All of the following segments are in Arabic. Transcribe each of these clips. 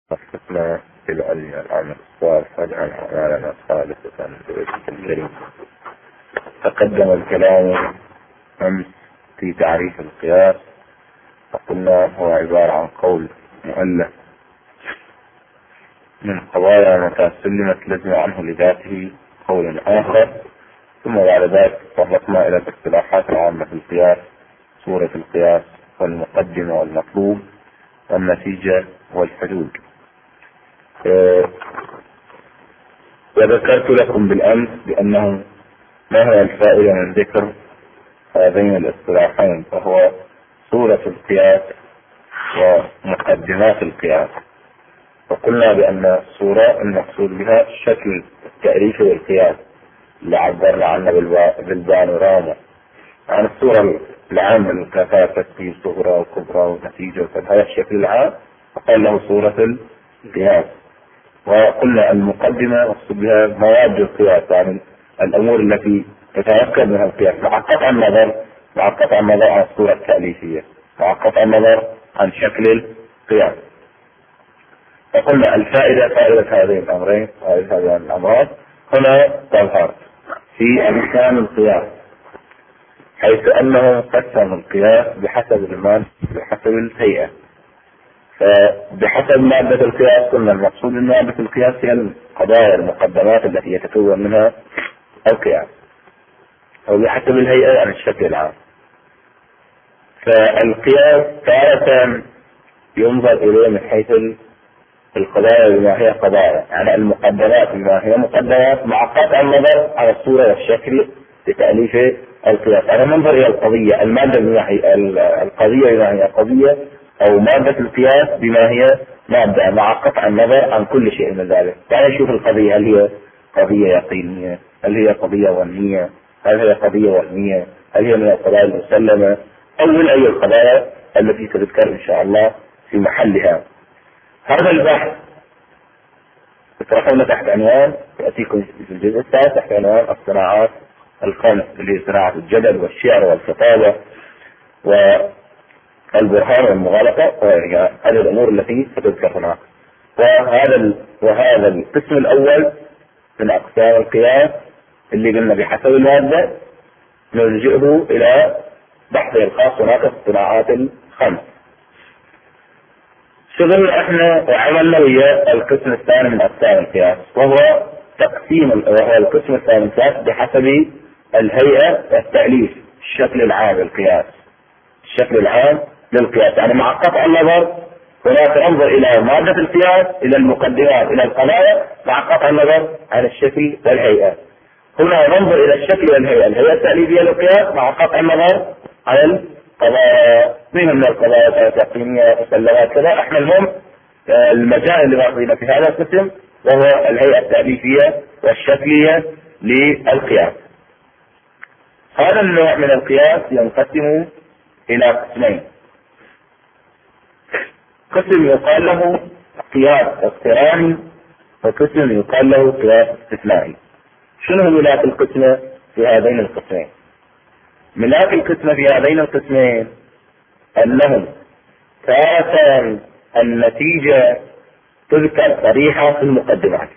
وفقنا بالعلم والعمل الصالح واجعل أعمالنا خالصة لوجهك الكريم. تقدم الكلام أمس في تعريف القياس، وقلنا هو عبارة عن قول مؤلف من قضايا متى سلمت لزم عنه لذاته قول آخر، ثم بعد ذلك تطرقنا إلى الاصطلاحات العامة في القياس، صورة القياس والمقدمة والمطلوب والنتيجة والحدود. وذكرت لكم بالأمس بأنه ما هي الفائدة من ذكر هذين الاصطلاحين، فهو صورة القياس ومقدمات القياس. وقلنا بأن الصورة المقصود بها الشكل التعريفي للقياس اللي عبرنا عنه بالبانوراما، عن الصورة العامة للقياسات تسمية صغرى وكبرى ونتيجة وكذا، هذا الشكل العام وقال له صورة القياس. وقلنا المقدمة مقصود بها مواد القياس، يعني الأمور التي يتركب منها القياس، مع قطع النظر عن الصورة التأليفية، مع قطع النظر عن شكل القياس. فقلنا الفائدة فائدة هذين الأمرين، هذين الأمراض هنا تظهر في أمثال القياس، حيث أنه قسم القياس بحسب الهيئة. فبحسب مادة القياس قلنا المقصود من مادة القياس هي القضايا المقدمات التي يتكون منها القياس، أو بحسب الهيئة يعني الشكل العام. فالقياس تارة ينظر إليه من حيث القضايا بما هي قضايا، يعني المقدمات بما هي مقدمات، مع قطع النظر على الصورة والشكل لتأليف القياس. أنا ننظر إلى القضية، المادة بما هي القضية بما هي قضية، أو مادة القياس بما هي مادة، مع قطع النظر عن كل شيء من ذلك. يعني نشوف القضية، هل هي قضية يقينية؟ هل هي قضية ظنية؟ هل هي قضية وهمية؟ هل هي من القضايا المسلمة؟ أو من أي القضايا التي ستذكر إن شاء الله في محلها. هذا البحث يطرحونه تحت عنوان، يأتيكم في الجزء الثالث تحت عنوان الصناعات الخمس، اللي هي صناعة الجدل والشعر والخطابة والبرهان والمغالطة، وهي هذه الأمور التي ستذكر هناك. وهذا القسم الأول من أقسام القياس اللي قلنا بحسب المادة نلجئه إلى بحثه الخاص هناك في الصناعات الخمس. شغلنا احنا وعملنا ويا القسم الثاني من أقسام القياس، وهو القسم الثاني من القياس بحسب الهيئة والتأليف، الشكل العام للقياس، الشكل العام للقياس. يعني مع قطع النظر هناك انظر إلى مادة القياس، إلى المقدمات، إلى القضايا، مع قطع النظر عن الشكل والهيئة. هنا ننظر إلى الشكل والهيئة، الهيئة التأليفية للقياس مع قطع النظر عن القضايا، من القضايا تقييمية مسلمات كذا. احنا المهم المجال اللي باقينا في هذا القسم وهو الهيئة التأليفية والشكلية للقياس. هذا النوع من القياس ينقسم إلى قسمين. قسم يقال له قياس اقتراني، وقسم يقال له قياس استثنائي. شنو ملاك القسمة في هذين القسمين؟ ملاك القسمة في هذين القسمين أنهم تارة النتيجة تذكر صريحة في المقدمات،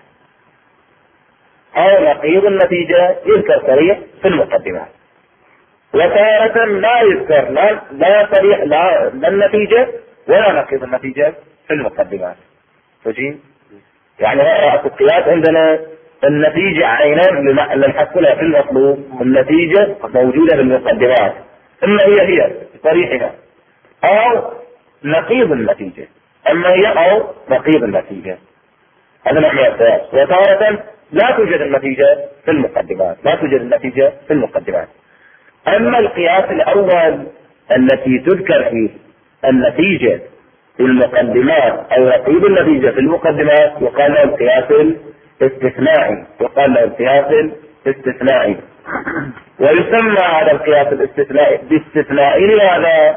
أو نقيض النتيجة يذكر صريح في المقدمات، وتارة لا يذكر لا صريح لا النتيجة ولا نقيض النتيجة في المقدمات. فجين يعني رأس القياس عندنا النتيجة عينا لنحصلها في المطلوب، النتيجة موجودة في المقدمات، إما هي صريحها أو نقيض النتيجة، أما هي أو نقيض النتيجة. هذا نوع من القياس. وتارة لا توجد النتيجة في المقدمات، أما القياس الأول التي تذكر فيه النتيجة في المقدمات أو نقيض النتيجة في المقدمات يقال له القياس الاستثنائي. ويسمى هذا القياس الاستثنائي باستثنائي لهذا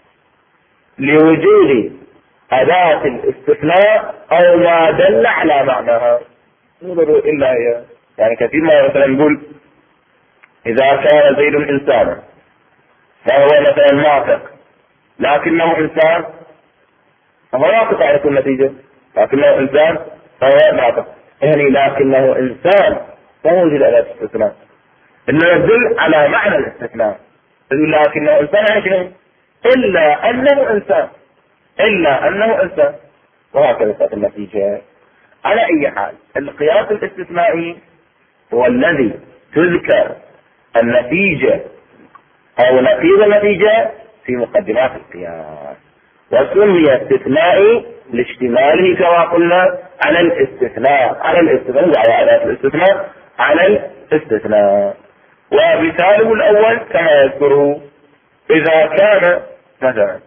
لوجود أداة الاستثناء أو ما دل على معناها. نظروا إلا هي، يعني كثير ما مثلا نقول إذا كان زيد إنسانا فهو مثلا ناطق لكنه إنسان، فهو ناطق على كل نتيجة، لكنه إنسان فهو ناطق، يعني لكنه إنسان لا موجود على الاستثناء، إنه يدل على معنى الاستثناء، لكنه إنسان عشرين إلا أنه إنسان، إلا أنه إنسان، وهكذا تأتي النتيجة. على أي حال القياس الاستثنائي هو الذي تذكر النتيجة أو نقيض النتيجة في مقدمات القياس، وسمي استثنائي لاشتماله كما قلنا على الاستثناء، على الاستثناء على الاستثناء. ومثاله الأول كما يذكره إذا كان مثلا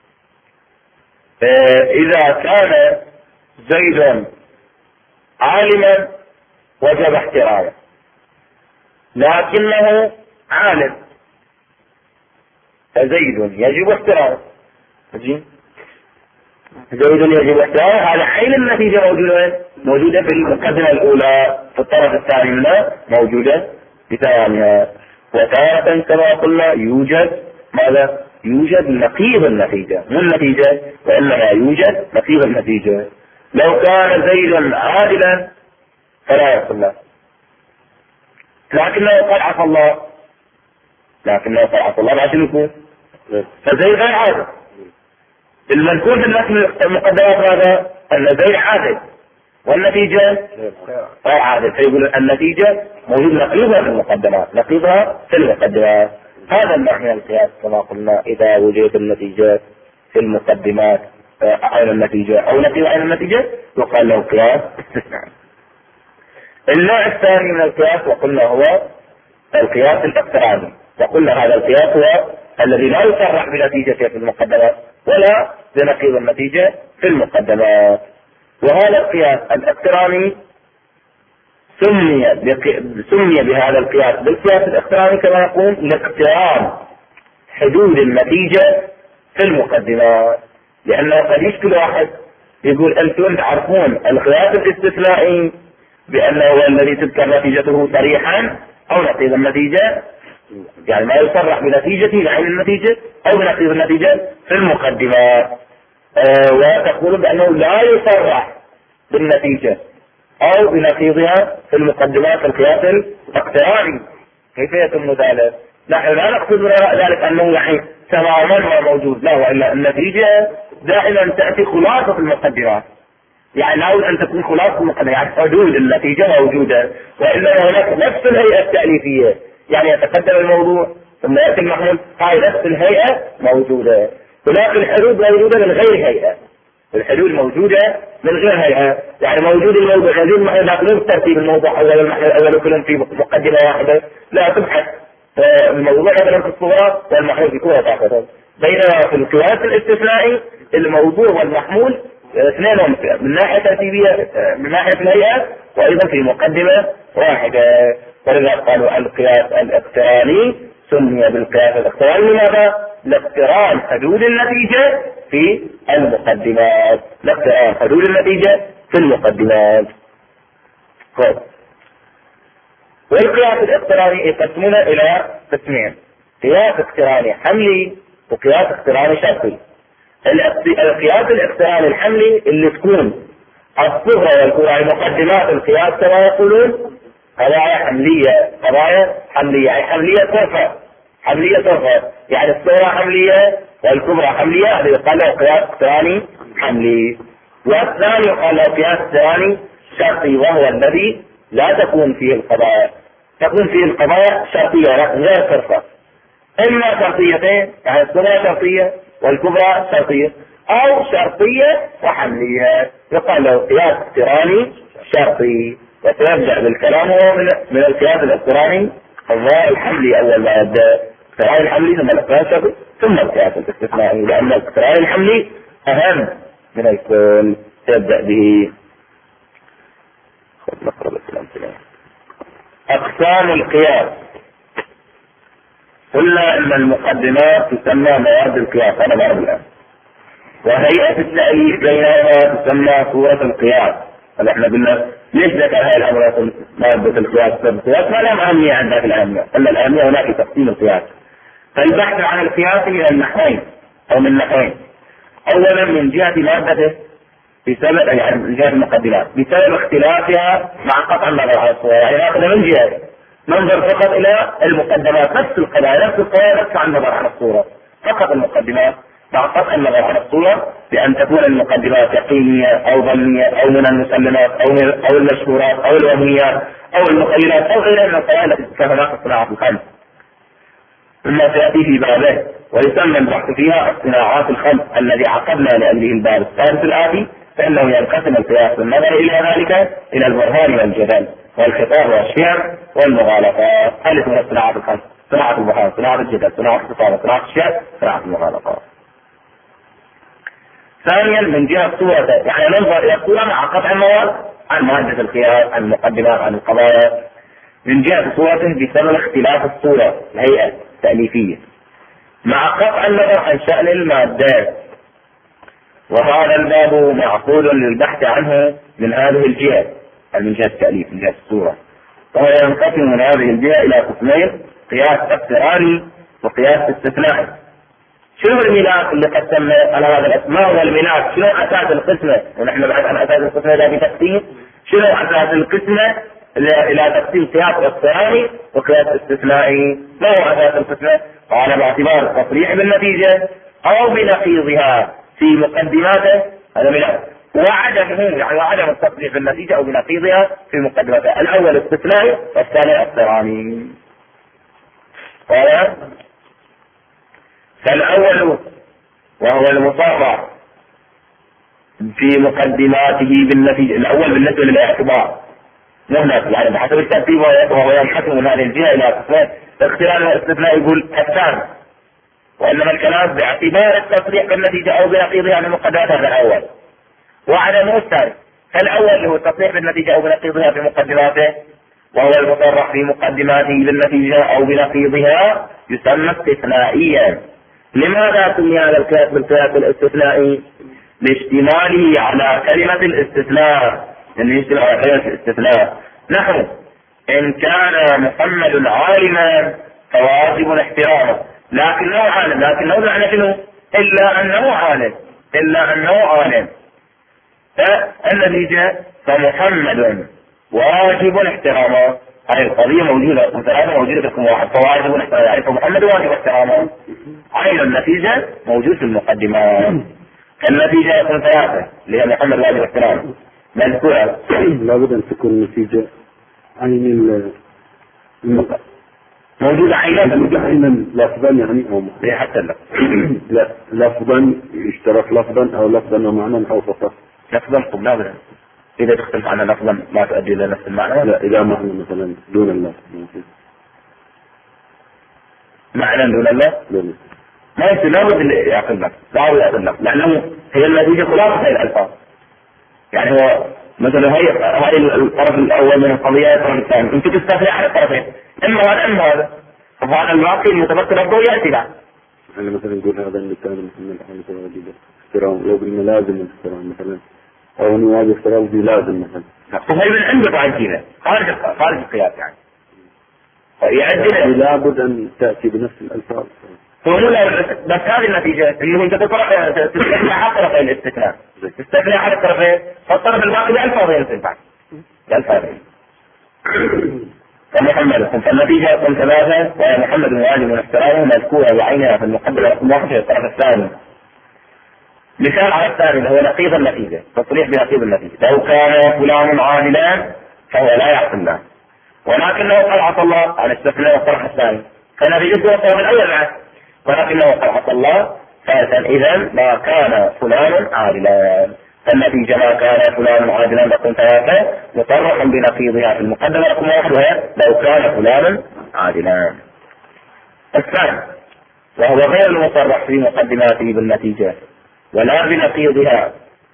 إذا كان زيد عالما وجب احترامه، لكنه عالم فزيد يجب احترامه. زيد يجب احترامه، هذا عين النتيجة موجودة في المقدمة الأولى، في الطرف الثاني منها موجودة بثانيها. وتارة كما قلنا يوجد ماذا؟ يوجد نقيض النتيجة، مو النتيجة وإنما يوجد نقيض النتيجة. لو كان زيد عادلا فلا يصل له، لكنه قد عصى الله، ما شنو يكون؟ فزيد غير عادل. المذكور في المقدمات هذا أن زيد عادل والنتيجة غير عادل، فيقول النتيجة موجود نقيضها في المقدمات، هذا النوع من القياس كما قلنا. إذا وجدت النتيجة في المقدمات عين النتيجة أو نقيض عين النتيجة يقال له قياس استثنائي. النوع الثاني من القياس وقلنا هو القياس الاقتراني، وقلنا هذا القياس هو الذي لا يصرح بنتيجته في المقدمات ولا بنقيض النتيجة في المقدمات. وهذا القياس الاقتراني سمي بهذا القياس بالقياس الاقتراني كما يقول لاقتران حدود النتيجة في المقدمات. لأنه قد يشكل واحد يقول أنتم تعرفون القياس الاستثنائي بأنه هو الذي تذكر نتيجته صريحا أو نقيض النتيجة، يعني ما يصرح بنتيجته لعين النتيجة أو بنقيض النتيجة في المقدمات، وتقول بأنه لا يصرح بالنتيجة أو بنقيضها في المقدمات في القياس الاقتراني. كيف يتم ذلك؟ نحن لا نقصد ذلك أنه يعني تماما ما موجود، لا، وإلا النتيجة دائما تأتي خلاصة المقدمات، يعني لابد أن تكون خلاصة المقدمات، يعني حدود النتيجة موجودة، وإلا هناك نفس الهيئة التأليفية، يعني يتقدم الموضوع ثم يأتي المحمول، هاي نفس الهيئة موجودة. هناك الحدود موجودة من غير هيئة، الحدود موجودة من غير هيئة، يعني موجود الموضوع هذه المحل، لكن مو بترتيب الموضوع أول المحل أول كلهم في مقدمة واحدة، لا تبحث الموضوع مثلا في الصورة والمحمول في كورة واحدة. بينما في القياس الاستثنائي الموضوع والمحمول اثنين من ناحية ترتيبية من ناحية الهيئة، وأيضا في مقدمة واحدة. ولذا قالوا القياس الاقتراني سمي بالقياس الاقتراني. لماذا؟ لاقتران حدود النتيجة في المقدمات، لاقتران حدود النتيجة في المقدمات. والقياس الاقتراني يقسمون إلى قسمين: قياس اقتراني حملي وقياس اقتراني شرطي. القياس الاقتراني الحملي اللي تكون الصغرى والكبرى مقدمات القياس كما يقولون قضايا حملية، يعني حملية صرفة، يعني الصغرى حملية والكبرى حملية، هذا يقال له قياس اقتراني حملي. والثاني يقال له قياس اقتراني شرطي، وهو الذي لا تكون فيه القضايا، تكون فيه القضايا شرطية غير صرفة، إما شرطيتين يعني الصغرى شرطية والكبرى شرطية، أو شرطية وحملية، يقال له قياس اقتراني شرطي. وسيبدأ بالكلام هو من القياس الاقتراني الحملي. أول ما يبدأ الاقتراني الحملي ثم القياس الشرطي ثم القياس الاستثنائي، لأن الاقتراني الحملي أهم من الكل. سيبدأ به. أقسام القياس. قلنا أن المقدمات تسمى مواد القياس، هذا مرة، وهيئة التأليف بينها تسمى صورة القياس. احنا قلنا ليش ذكر هاي الأمر مادة القياس؟ ما لهم أهمية عندنا في الأهمية، أن الأهمية هناك تقسيم القياس. فالبحث عن القياس من النحوين أو من نحوين: أولا من جهة مادته بسبب يعني من جهة المقدمات بسبب اختلافها مع قطع النظر على الصورة. يعني ناخذ من جهة ننظر فقط إلى المقدمات نفس القضايا نفس القضايا بس عن النظر على الصورة فقط المقدمات مع قطع النظر على الصورة بأن تكون المقدمات يقينية أو ظنية أو من المسلمات أو المشهورات أو الوهميات أو المخيلات أو غيرها من القضايا التي تتكلم في الصناعات الخمس مما سيأتي في بابه. ويسمى البحث فيها الصناعات الخمس الذي عقدنا لأجله الباب الثالث الآتي، فإنه ينقسم القياس بالنظر إلى ذلك إلى البرهان والجدل والخطاب والشعر والمغالطات. هذه من الصناعات الخمس: صناعة البرهان، صناعة الجدل، صناعة الخطاب، صناعة الشعر، صناعة المغالطات. ثانيا من جهة صورته، يعني ننظر إلى الصورة مع قطع النظر عن مادة القياس، عن المقدمات، عن القضايا، من جهة صورته بسبب اختلاف الصورة الهيئة التأليفية مع قطع النظر عن شأن المادات. وهذا الباب معقول للبحث عنه من هذه الجهة، من جهة التأليف، من جهة الصورة. وهو ينقسم من هذه الجهة إلى قسمين: قياس اقتراني وقياس استثنائي. شنو الميلاد اللي قسمنا على هذا الاسم؟ ما هو الميلاد؟ شنو اساس القسمه؟ ونحن بعد عن اساس القسمه لا بتقسيم. شنو اساس القسمه الى تقسيم قياس اقتراني وقياس استثنائي؟ ما هو اساس القسمه؟ قال باعتبار التصريح بالنتيجه او بنقيضها في مقدماته، هذا ميلاد. وعدمه يعني وعدم التصريح بالنتيجه او بنقيضها في مقدماته. الاول استثنائي والثاني اقتراني. فالأول وهو المصرح في مقدماته بالنتيجة، الأول بالنسبة للاعتبار مهنة يعني بحسب الترتيب، وهو ينحكم من هذه الجهة إلى قسمين: الاقتران والاستثناء. يقول الثاني، وإنما الكلام باعتبار التصريح بالنتيجة أو بنقيضها عن المقدمات هذا الأول، وعدمه الثاني. فالأول اللي هو التصريح بالنتيجة أو بنقيضها في مقدماته، وهو المصرح في مقدماته بالنتيجة أو بنقيضها، يسمى استثنائيا. لماذا سمي هذا القياس بالقياس الاستثنائي؟ لاشتماله على كلمة الاستثناء، يعني يشتمل على كلمة الاستثناء. نحن إن كان محمد عالما فواجب احترامه، لكنه عالم، لكنه معنى شنو؟ إلا أنه عالم، إلا أنه عالم. فالنتيجة فمحمد واجب احترامه. هذه القضية موجودة، مثلا موجودة في رقم واحد، فواجب احترامه، يعني فمحمد واجب احترامه. عين النتيجة موجود في المقدمات. النتيجة يكون ثلاثة اللي هي محمد واجب احترامه مذكورة. لابد أن تكون النتيجة عين موجودة عينا لفظا يعني أو هي حتى لا لفظا يشترك لفظا أو لفظا ومعنى أو فقط لفظا. طب لا إذا تختلف عن لفظا ما تؤدي إلى نفس المعنى. لا إذا معنى مثلا دون اللفظ، معنى دون اللفظ ما يصير، لابد يعقل لك، لابد يعقل لك، لأنه هي النتيجة خلاصة الألفاظ. يعني هو مثلا هي الطرف الأول من القضية، الطرف الثاني، أنت تستثني على الطرفين، إما هذا إما هذا، فهذا الواقع المتبقي ربه يأتي بعد. يعني مثلا نقول هذا اللي كان مثلا الأحاديث الواجبة احترام، لو قلنا لازم الاحترام مثلا، أو أنه واجب احترام دي لازم مثلا. فهي من عنده بعد كذا خارج القياس يعني. يعدل لابد أن تأتي بنفس الألفاظ. هو بس هذه النتيجة اللي انت تستثني على طرفين الاستثناء، تستثني على الطرفين، فالطرف الباقي بألفاظين تنفع بألفاظين. فمحمد فالنتيجة يكون ثلاثة: ومحمد واجب احترامه مذكورة بعينها في المقدمة رقم واحد في الطرف الثاني. مثال على الثاني هو نقيض النتيجة، تصريح بنقيض النتيجة: لو كان فلان عادلا فهو لا يعصي الله، ولكنه قد عصى الله. على استثناء الطرف الثاني، فنتيجته الطرف الأول معه، ولكنه قد عصى الله. ثالثا إذا ما كان فلان عادلا، فالنتيجة ما كان فلان عادلا رقم ثلاثة مصرح بنقيضها في المقدمة رقم واحد، وهي لو كان فلان عادلا. الثاني وهو غير المصرح في مقدماته بالنتيجة ولا بنقيضها،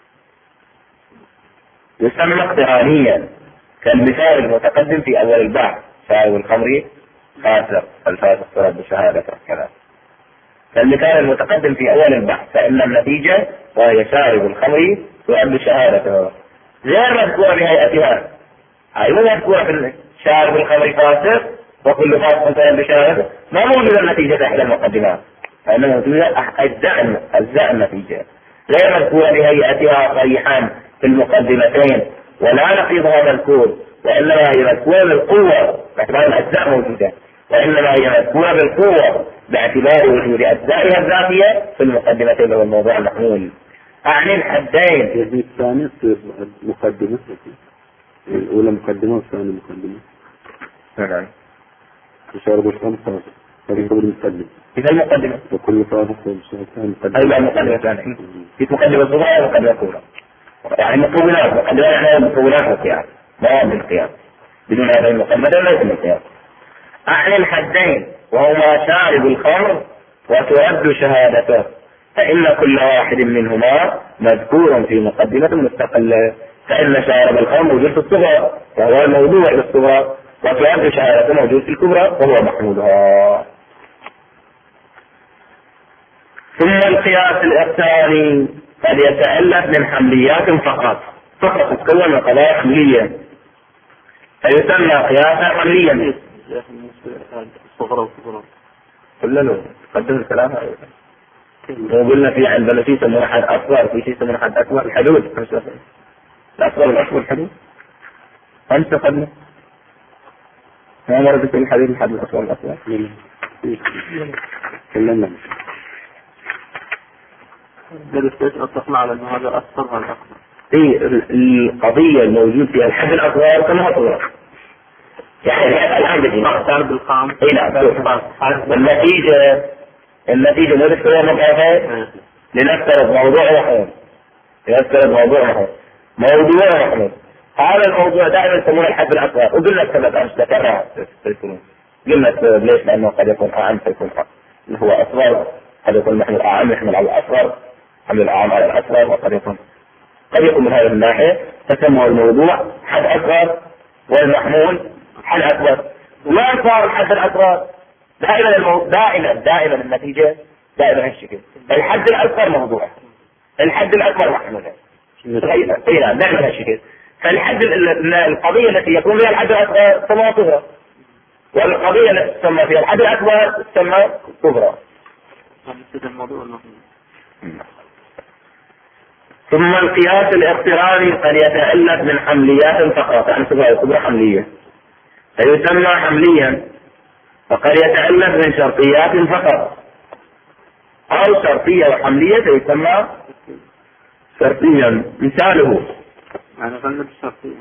يسمى اقترانيا، كالمثال المتقدم في أول البحث: شارب الخمر فاسق، الفاسق ترد بشهادة كذا. فالمثال المتقدم في أول البحث فإن النتيجة وهي شارب الخمر ترد شهادته، غير مذكورة بهيئتها. أي مو مذكورة في شارب الخمر فاسق وكل فاسق ترد بشهادته، ما موجودة النتيجة تحت المقدمات، فإنه موجودة أجزاء النتيجة. غير مذكورة بهيئتها صريحا في المقدمتين، ولا نقيضها مذكور، وإنما هي مذكورة بالقوة باعتبار الأجزاء موجودة، وإنما هي مذكورة بالقوة باعتبار وجود أجزائها الذاتية في المقدمتين والموضوع المحمول. أعني الحدين. يزيد الثاني تصير مقدمة، الأولى مقدمة والثانية مقدمة. نعم. يشارب الخمسة هذه قبل المقدمة. إذا المقدمة. وكل فارق والثاني مقدمة. أيضا المقدمة الثانية. في مقدمة صغيرة ومقدمة كبرى. يعني مكونات، مقدمة يعني مكونات القياس، مواد القياس. بدون هذه المقدمة ليس من القياس. أعني الحدين وهما شارب الخمر وترد شهادته، فإن كل واحد منهما مذكور في مقدمة مستقلة، فإن شارب الخمر موجود في الصغرى وهو الموضوع للصغرى، وترد شهادته موجود في الكبرى وهو محمولها. ثم القياس الإقتراني قد يتألف من حمليات فقط تتكون من قضايا حملية فيسمى قياسا حمليا. الصغرى والكبرى كل له قدم الكلام. وقلنا في عندنا في يسمونه حد أصغر، في شيء يسمونه حد أكبر. الحدود الأصغر والأكبر الحدود 5 قدمه. ما مرة في الحديث الحد الأصغر والأكبر تكلمنا. أتفقنا على أن هذا أكثر من الأكبر. القضية الموجود فيها الحد الأصغر كما هو يعني الآن بالقام بالقام. النتيجة نذكر مقاطع لنفترض موضوع محمود. موضوع محمود هذا الموضوع دائما يسمونه الحد الأصغر، وقلنا السبب أمس ذكرنا قلنا السبب ليش؟ لأنه قد يكون أعم فيكون اللي هو أصغر، قد يكون محمول أعم يحمل على الأصغر، حمل الأعم على الأصغر، وقد يكون من هذه الناحية تسمى الموضوع حد أصغر والمحمول حد أكبر. وين صار الحد الأصغر؟ دائما النتيجة دائما هالشكل. الحد الأصغر موضوع، الحد الأكبر محمول. دائما هالشكل. فالحد القضية التي يكون فيها الحد الأصغر تسمى صغرى، والقضية التي تسمى فيها الحد الأكبر تسمى كبرى. ثم القياس الاقتراني قد يتألف من حمليات فقط، يعني صغرى كبرى حملية فيسمى حمليا، وقد يتألف من شرطيات فقط، أو شرطية وحملية فيسمى شرطيا. مثاله يعني غلب الشرطية.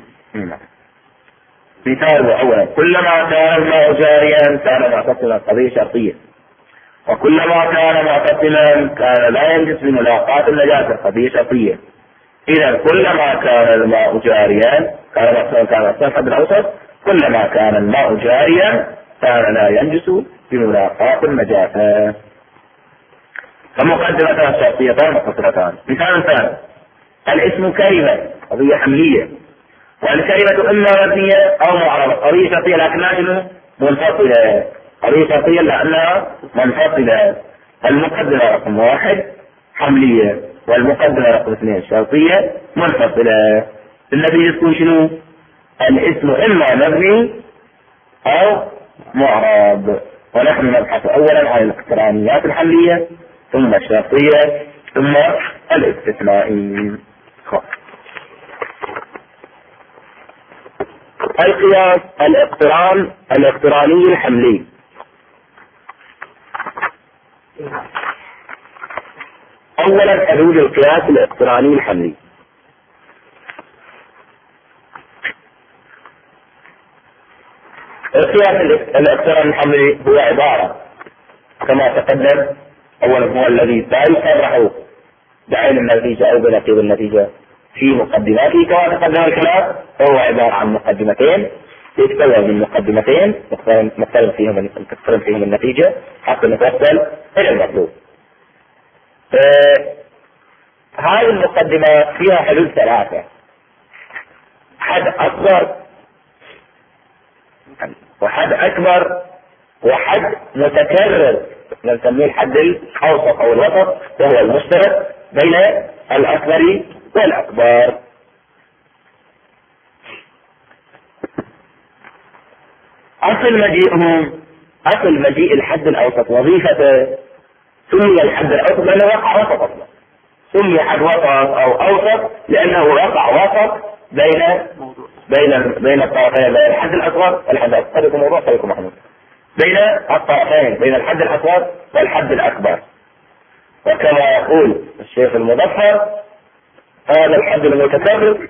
مثاله أولا كلما كان الماء جاريا كان معتصما، قضية شرطية. وكلما كان معتصما كان لا ينجس بملاقاة النجاسة، قضية شرطية. إذا كلما كان الماء جاريا كان معتصما، كان الحد الأوسط. كلما كان الماء جاريا كان لا ينجس بملاقاة النجاسة. فمقدمتان شرطيتان متصلتان. مثال ثاني الاسم كلمة، قضية حملية، والكلمة إما مبنية أو معربة، قضية شرطية لكنها منفصلة، قضية شرطية لأنها منفصلة. المقدمة رقم 1 حملية، والمقدمة رقم 2 شرطية منفصلة. النتيجة تكون شنو؟ الاسم إما مبني أو معرب. ونحن نبحث أولا عن الاقترانيات الحملية، ثم الشرطية، ثم الاستثنائي. القياس الاقتراني الحملي. أولا حدود القياس الاقتراني الحملي. القياس الاقتراني الحملي هو عبارة كما تقدم، أولا هو الذي لا يصرح بعين النتيجة أو بنقيض النتيجة في مقدماته كما تقدم الكلام، فهو عبارة عن مقدمتين يتكون من مقدمتين نقترن فيهم النتيجة حتى نتوصل إلى المطلوب. هذه المقدمة فيها حدود 3: حد أصغر، وحد أكبر، وحد متكرر نسميه الحد الأوسط أو الوسط، وهو المشترك بين الأصغر والأكبر. أصل مجيء الحد الأوسط وظيفته سمي الحد الأوسط لأنه وقع وسط أصلا، سمي حد وسط أو أوسط لأنه وقع وسط بين الطرفين، بين الحد الأصغر والحد الأكبر. هذا موضوع طريق محمود، بين الطرفين، بين الحد الأصغر والحد الأكبر. وكما يقول الشيخ المظفر هذا الحد المتكرر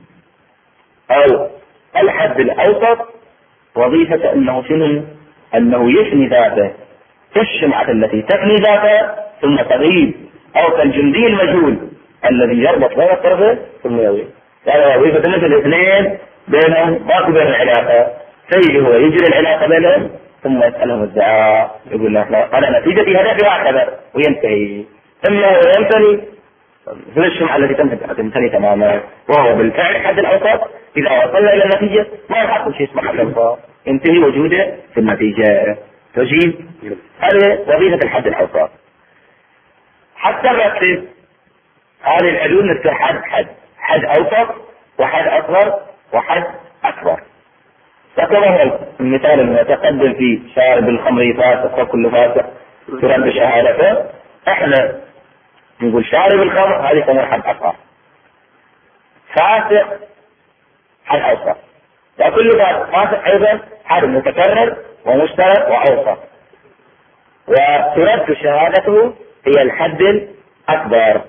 أو الحد الأوسط وظيفة أنه يفني ذاته في الشمعة التي تفني ذاتها ثم تغيب، أو كالجندي المجهول الذي يربط بين الطرفين ثم يغيب. يعني وظيفة مثل الاثنين بينهم باقي بين العلاقة، فيجي هو يجري العلاقة بينهم ثم يسألهم الدعاء يقول له أنا نتيجتي هذا هكذا وينتهي. إما هو ينتهي في الشمعة التي تنتهي تماما وهو بالفعل الحد الأوسط. إذا وصلنا إلى النتيجة ما يحصل شيء اسمه حد أوسط، ينتهي وجوده في النتيجة. تجيب هذه وظيفة الحد الأوسط. حتى نركز هذه الحدود نذكر حد أوسط وحد أصغر وحد أكبر. فكما المثال المتقدم في شارب الخمر فاسق وكل فاسق ترد شهادته، احنا نقول شارب الخمر هذه خمر حد أصغر، فاسق حد أوسط، وكل فاسق أيضا حد متكرر ومشترك وأوسط، وترد شهادته هي الحد الأكبر.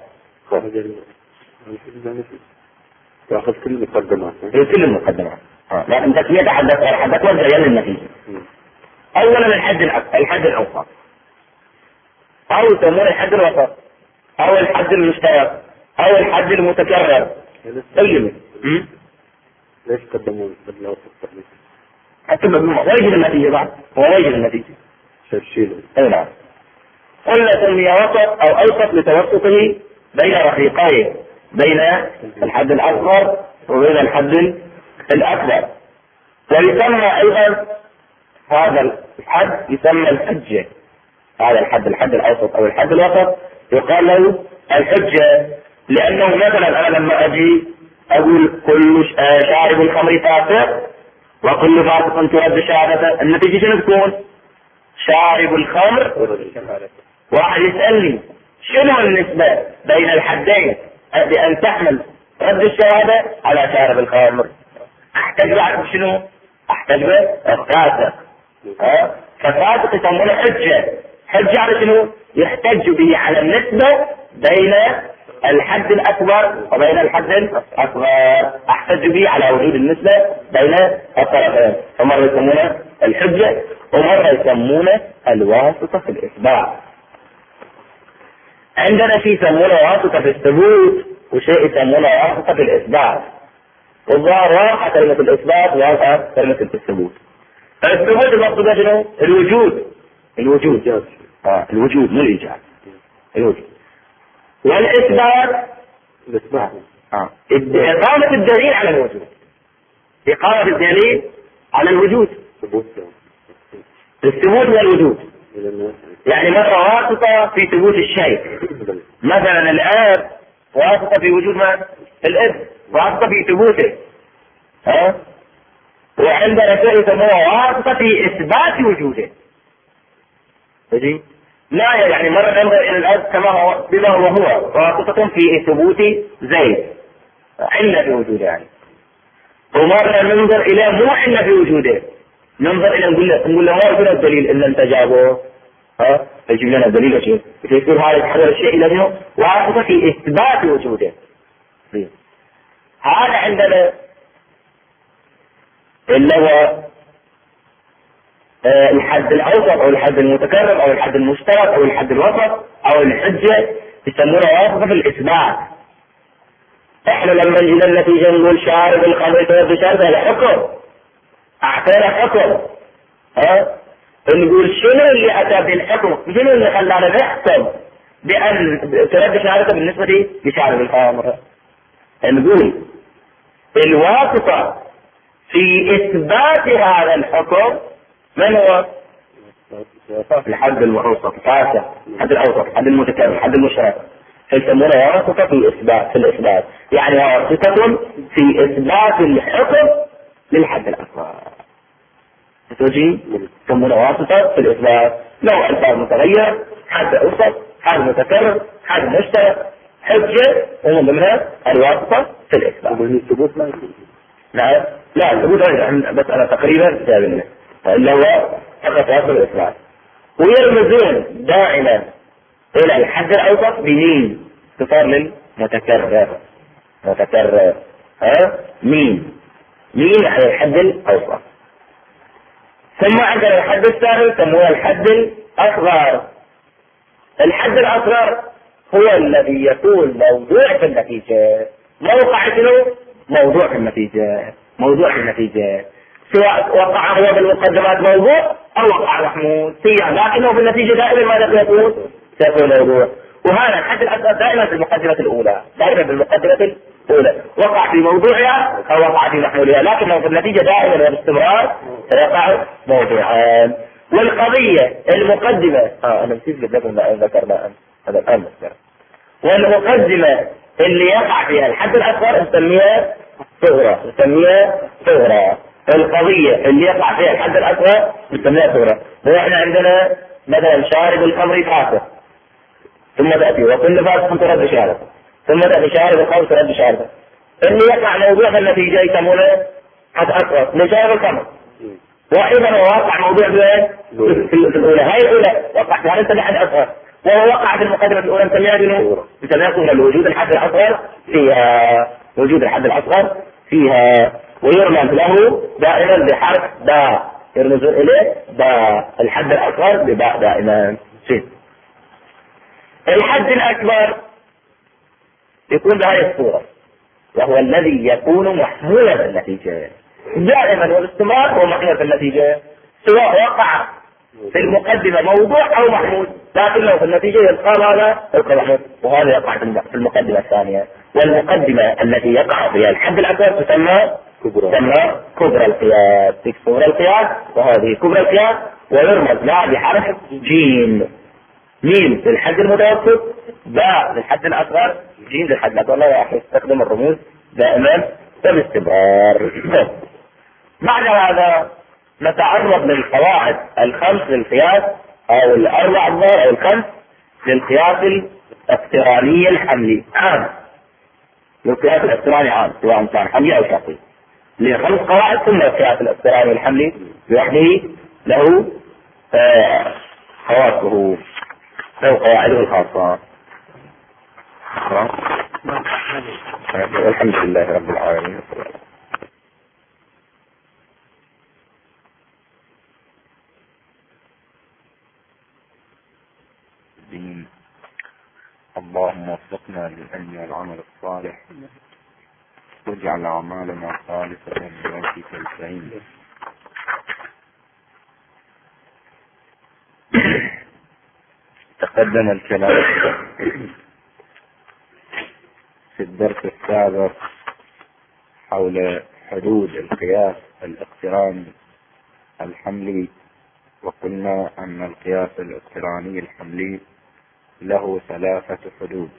تأخذ كل المقدمات. هي كل المقدمات. لكن تسمية حدك وزيان للنتيجة. أولا الحد الأوسط، أو يسمونه الحد الوسط، أو الحد المشترك، أو الحد المتكرر. طيب ليش قدموا الحد الأوسط؟ حتى ويجب النتيجة بعد، هو ويجب النتيجة. شيله. أي نعم. قلنا سمي وسط أو أوسط لتوسطه بين رفيقين، بين الحد الأصغر وبين الحد الأكبر. ويسمى أيضا هذا الحد يسمى الحجة. هذا الحد الأوسط أو الحد الوسط يقال له الحجة، لأنه مثلا أنا لما أجي أقول كل شارب الخمر فاسق وكل فاسق ترد شهادته، النتيجة شنو تكون؟ شارب الخمر. واحد يسألني شنو النسبة بين الحدين بأن تحمل رد الشهادة على شارب الخمر؟ احتاج بعد شنو؟ احتاج الفاسق. فالفاسق يسمونه حجة على شنو؟ يحتج به على النسبة بين الحد الأكبر وبين الحد الأصغر. احتج به على وجود النسبة بين الطرفين. فمرة يسمونه الحجة ومرة يسمونه الواسطة في الإثبات. عندنا شيء يسمونه واسطة في الثبوت وشيء يسمونه واسطة في الإثبات. والظاهر واضحة كلمة الإثبات واضحة كلمة الثبوت. فالثبوت المقصود شنو؟ الوجود مو الإيجاد، الوجود. والإثبات إقامة الدليل على الوجود، إقامة الدليل على الوجود. الثبوت والوجود يعني مرة واسطة في ثبوت الشيء. مثلا الآب واسطة في وجود الابن، واسطة في ثبوته. وعندنا شيء يسموه واسطة في إثبات وجوده. لا يعني مرة ننظر إلى الأب كما هو بما هو واسطة في ثبوت زيد عندنا في وجوده يعني. ومرة ننظر إلى مو عندنا في وجوده، ننظر إلى نقول له ما يكون الدليل إلا أنت جابه. يجيب لنا دليل شيء يصير هذا يتحول الشيء إلى شنو؟ واسطة في إثبات وجوده. هذا عندنا اللي هو الحد الأوسط أو الحد المتكرر أو الحد المشترك أو الحد الوسط أو الحجة يسمونه واسطة في الإثبات. إحنا لما نجي النتيجة نقول شارب الخمر ترد شهادته هذا حكم، أعطينا حكم. نقول شنو اللي أتى بالحكم؟ شنو اللي خلانا نحكم بأن ترد شهادته بالنسبة لشارب الخمر؟ نقول الواسطة في إثبات هذا الحكم من هو؟ الحد الوسط، الحد الأوسط، الحد المتكرر، الحد المشترك. يسمونه واسطة في الإثبات، يعني واسطة في إثبات الحكم للحد الأكبر. تجي يسمونه واسطة في الإثبات. لو ألفاظ متغير، حد أوسط، حد متكرر، حد مشترك، حجة ومن ضمنها الواسطة في الإثبات. ومن الثبوت لا يكون. نعم لا الثبوت بس أنا تقريبا جابلنا اللي هو فقط واسطة الإثبات. ويرمزون دائما إلى الحد الأوسط بمين اختصار للمتكرر متكرر مين على الحد الأوسط. ثم عندنا الحد الثاني سموه الحد الأصغر. الحد الأصغر هو الذي يكون موضوع في النتيجة موقع شنو؟ موضوع في النتيجة سواء وقع هو بالمقدمات موضوع أو وقع محمود سيئا لكنه في النتيجة دائما ماذا سيكون موضوع. وهذا الحد الأصغر دائما في المقدمة الأولى وقع في موضوعها أو وقع في محمولها لكنه في النتيجة دائما وباستمرار سيقع موضوعان. والقضية المقدمة أنا نسيت لكم ذكرنا هذا الآن مذكر. والمقدمة اللي يقع فيها الحد الأصغر نسميها صغرى. القضية اللي يقع فيها الحد الأصغر نسميها صغرى. ونحن عندنا مثلا شارب الخمر فاسق ثم تأتي وكل فاسق ترد شاربه ثم تأتي شارب الخمر ترد شاربه. اللي يقع موضوع في النتيجة يسمونه حد أصغر لشارب الخمر. وأيضا وقع موضوع في الأولى هاي الأولى وقع فيها نسمي حد أصغر. وهو وقع في المقدمة الأولى نسميها وجود الحد الأصغر فيها ويرمز له دائما بحرف باء يرمزون إليه باء الحد الأصغر بباء دائما. الحد الأكبر يكون بهذه الصورة وهو الذي يكون محمولا في النتيجة دائما وباستمرار هو محمول في النتيجة سواء وقع في المقدمة موضوع أو محمود لكنه في النتيجة يلقى محمود. وهذا يقع في المقدمة الثانية. والمقدمة التي يقع فيها الحد الأكبر تسمى كبرى القياس. كبرى القياس وهذه كبرى القياس ويرمز لها بحرف جيم. ميم للحد المتوسط باء للحد الأصغر جيم للحد الأكبر. الله يا أخي استخدم الرموز دائما باستمرار. بعد هذا نتعرض للقواعد الخمس للقياس أو الأربع أو الخمس للقياس الاقتراني الحملي عام. للقياس الاقتراني عام سواء كان حملي أو شقي لخمس قواعد. ثم القياس الاقتراني الحملي لوحده له خواصه له قواعده الخاصة. والحمد لله رب العالمين. اللهم وفقنا للعلم والعمل الصالح واجعل أعمالنا خالصة لوجهك الكريم. تقدم الكلام في الدرس السابق حول حدود القياس الاقتراني الحملي. وقلنا أن القياس الاقتراني الحملي له ثلاثة حدود.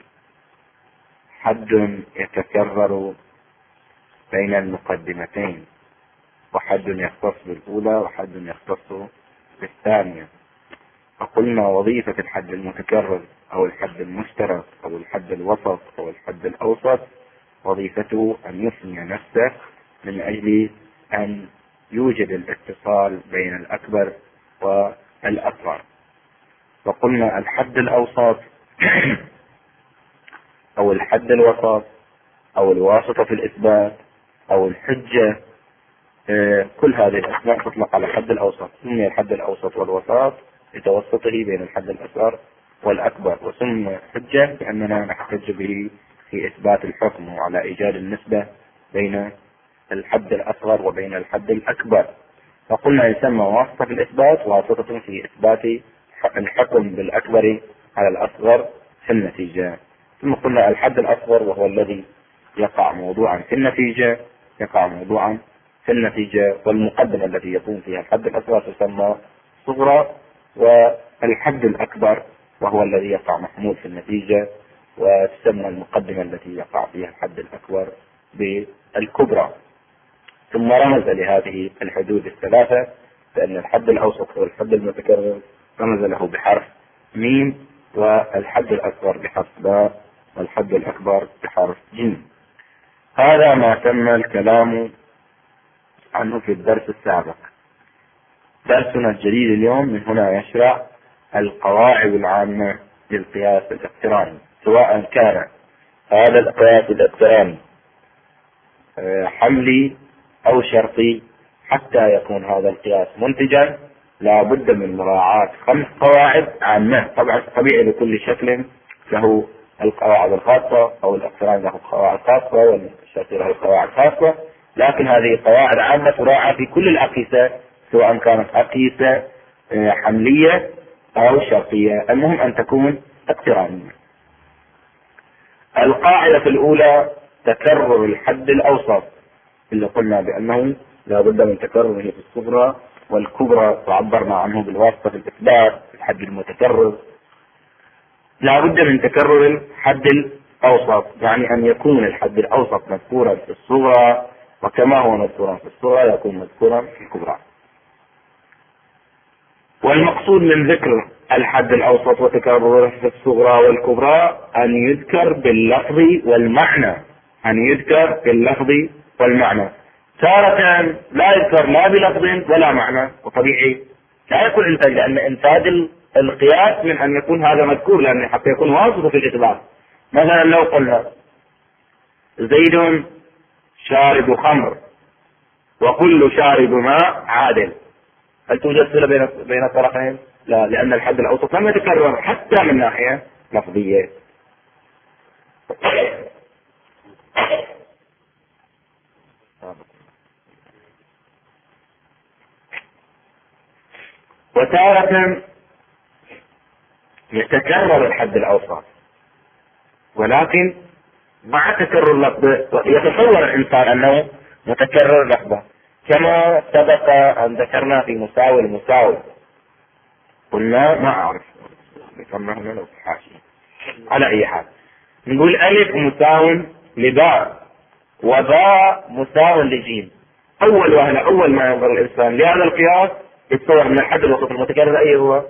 حد يتكرر بين المقدمتين وحد يختص بالأولى وحد يختص بالثانية. فقلنا وظيفة الحد المتكرر أو الحد المشترك أو الحد الوسط أو الحد الأوسط وظيفته أن يثني نفسه من أجل أن يوجد الاتصال بين الأكبر والأصغر. وقلنا الحد الأوسط أو الحد الوسط أو الواسطة في الإثبات أو الحجة كل هذه الأسماء تطلق على الحد الأوسط. سمي الحد الأوسط والوسط لتوسطه بين الحد الأصغر والأكبر. وسمي حجة لأننا نحتج به في إثبات الحكم وعلى إيجاد النسبة بين الحد الأصغر وبين الحد الأكبر. فقلنا يسمى واسطة في الإثبات واسطة في إثبات الحكم بالأكبر على الأصغر في النتيجة. ثم قلنا الحد الأصغر وهو الذي يقع موضوعا في النتيجة والمقدمة التي يكون فيها الحد الأصغر تسمى صغرى. والحد الأكبر وهو الذي يقع محمول في النتيجة وتسمى المقدمة التي يقع فيها الحد الأكبر بالكبرى. ثم رمز لهذه الحدود الثلاثة لأن الحد الأوسط هو الحد المتكرر رمز له بحرف ميم والحد الأصغر بحرف باء والحد الأكبر بحرف ج. هذا ما تم الكلام عنه في الدرس السابق. درسنا الجديد اليوم من هنا يشرع القواعد العامة للقياس الاقتراني، سواء كان هذا القياس الاقتراني حملي أو شرطي. حتى يكون هذا القياس منتجا لا بد من مراعاة 5 قواعد عامة. طبعا طبيعي لكل شكل له القواعد الخاصة، أو الاقتران له قواعد خاصة والشرطي له قواعد خاصة، لكن هذه قواعد عامة تراعى في كل الأقيسة، سواء كانت أقيسة حملية أو شرطية، المهم أن تكون اقترانية. القاعدة الأولى تكرر الحد الأوسط، اللي قلنا بأنه لا بد من تكرره في الصغرى والكبرى، وعبرنا عنه بالواسطة في الإثبات. الحد المتكرر لا بد من تكرر الحد الأوسط، يعني أن يكون الحد الأوسط مذكورا في الصغرى، وكما هو مذكورا في الصغرى يكون مذكورا في الكبرى. والمقصود من ذكر الحد الأوسط وتكرره في الصغرى والكبرى أن يذكر باللفظ والمعنى، أن يذكر باللفظ والمعنى. تارة لا يذكر لا بلفظ ولا معنى، وطبيعي لا يكون إنتاج، لأن إنتاج القياس من أن يكون هذا مذكور، لأن حتى يكون واسطة في الإثبات. مثلا لو قلنا زيد شارب خمر وكل شارب ماء عادل، هل توجد صلة بين الطرفين؟ لا، لأن الحد الأوسط لم يتكرر حتى من ناحية لفظية. وتارة يتكرر الحد الأوسط، ولكن مع تكرر اللفظ يتصور الإنسان أنه متكرر لفظه، كما سبق أن ذكرنا في مساوي المساوي. قلنا ما أعرف هنا لو حاشي. على أي حال نقول ألف مساو لباء وباء مساو لجيم. أول ما ينظر الإنسان لهذا القياس يتصور من الحد الوسط المتكرر أي هو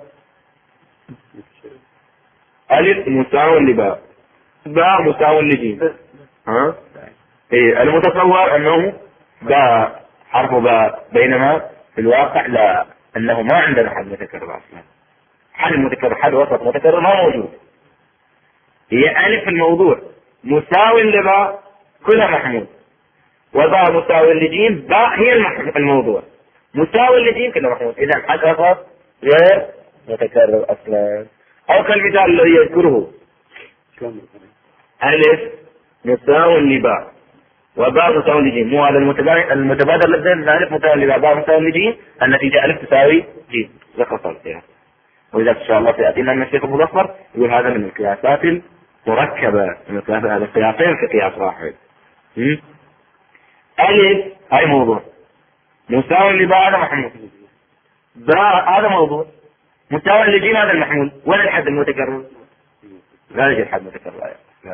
ألف مساو لباء، باء مساو لجيم. إيه المتصور أنه باء حرف باء، بينما في الواقع لا، أنه ما عندنا حد متكرر أصلا. حد متكرر، حد وسط متكرر ما موجود. هي ألف الموضوع مساوي لباء كلها محمود، وباء مساوي لجيم، باء هي الموضوع، مساوي لجيم كلها محمود. إذا حد وسط غير متكرر أصلا. أو كالمثال الذي يذكره ألف مساوي لباء وباء مساوي لجيم، مو هذا المتبادر للذهن؟ ألف مساوي لباء باء مساوي لجيم، النتيجة ألف تساوي جيم. ذكر فيها. وإذا إن شاء الله سيأتينا من الشيخ المظفر يقول هذا من القياسات المركبة، من القياسات هذا القياسين في قياس واحد. ألف هاي موضوع، مساوي لباء هذا محمول، باء هذا موضوع، مساوي لجيم هذا المحمول. وين الحد المتكرر؟ لا يوجد حد متكرر.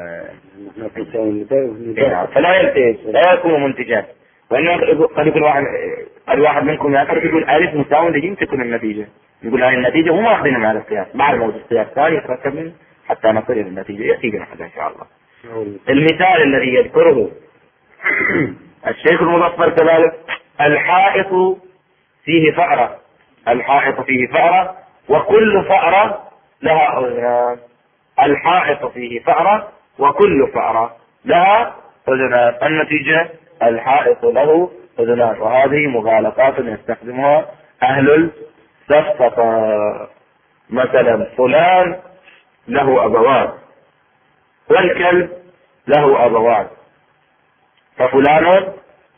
فلا يلتج، لا يكون منتجا. وإنما قد يكون الواحد منكم يعترف يقول ألف مساوي لجيم تكون النتيجة، يقول هاي النتيجة هم واخذين من هذا القياس، بعد موجود قياس ثاني يتركب منه حتى نصل إلى النتيجة يأتينا حتى إن شاء الله. المثال الذي يذكره الشيخ المظفر كذلك: الحائط فيه فأرة، الحائط فيه فأرة وكل فأرة لها أذنان. الحائط فيه فأرة وكل فأرة لها أذنان، النتيجة الحائط له أذنان. وهذه مغالطات يستخدمها أهل السفسطة. مثلا فلان له أبوان والكلب له أبوان، ففلان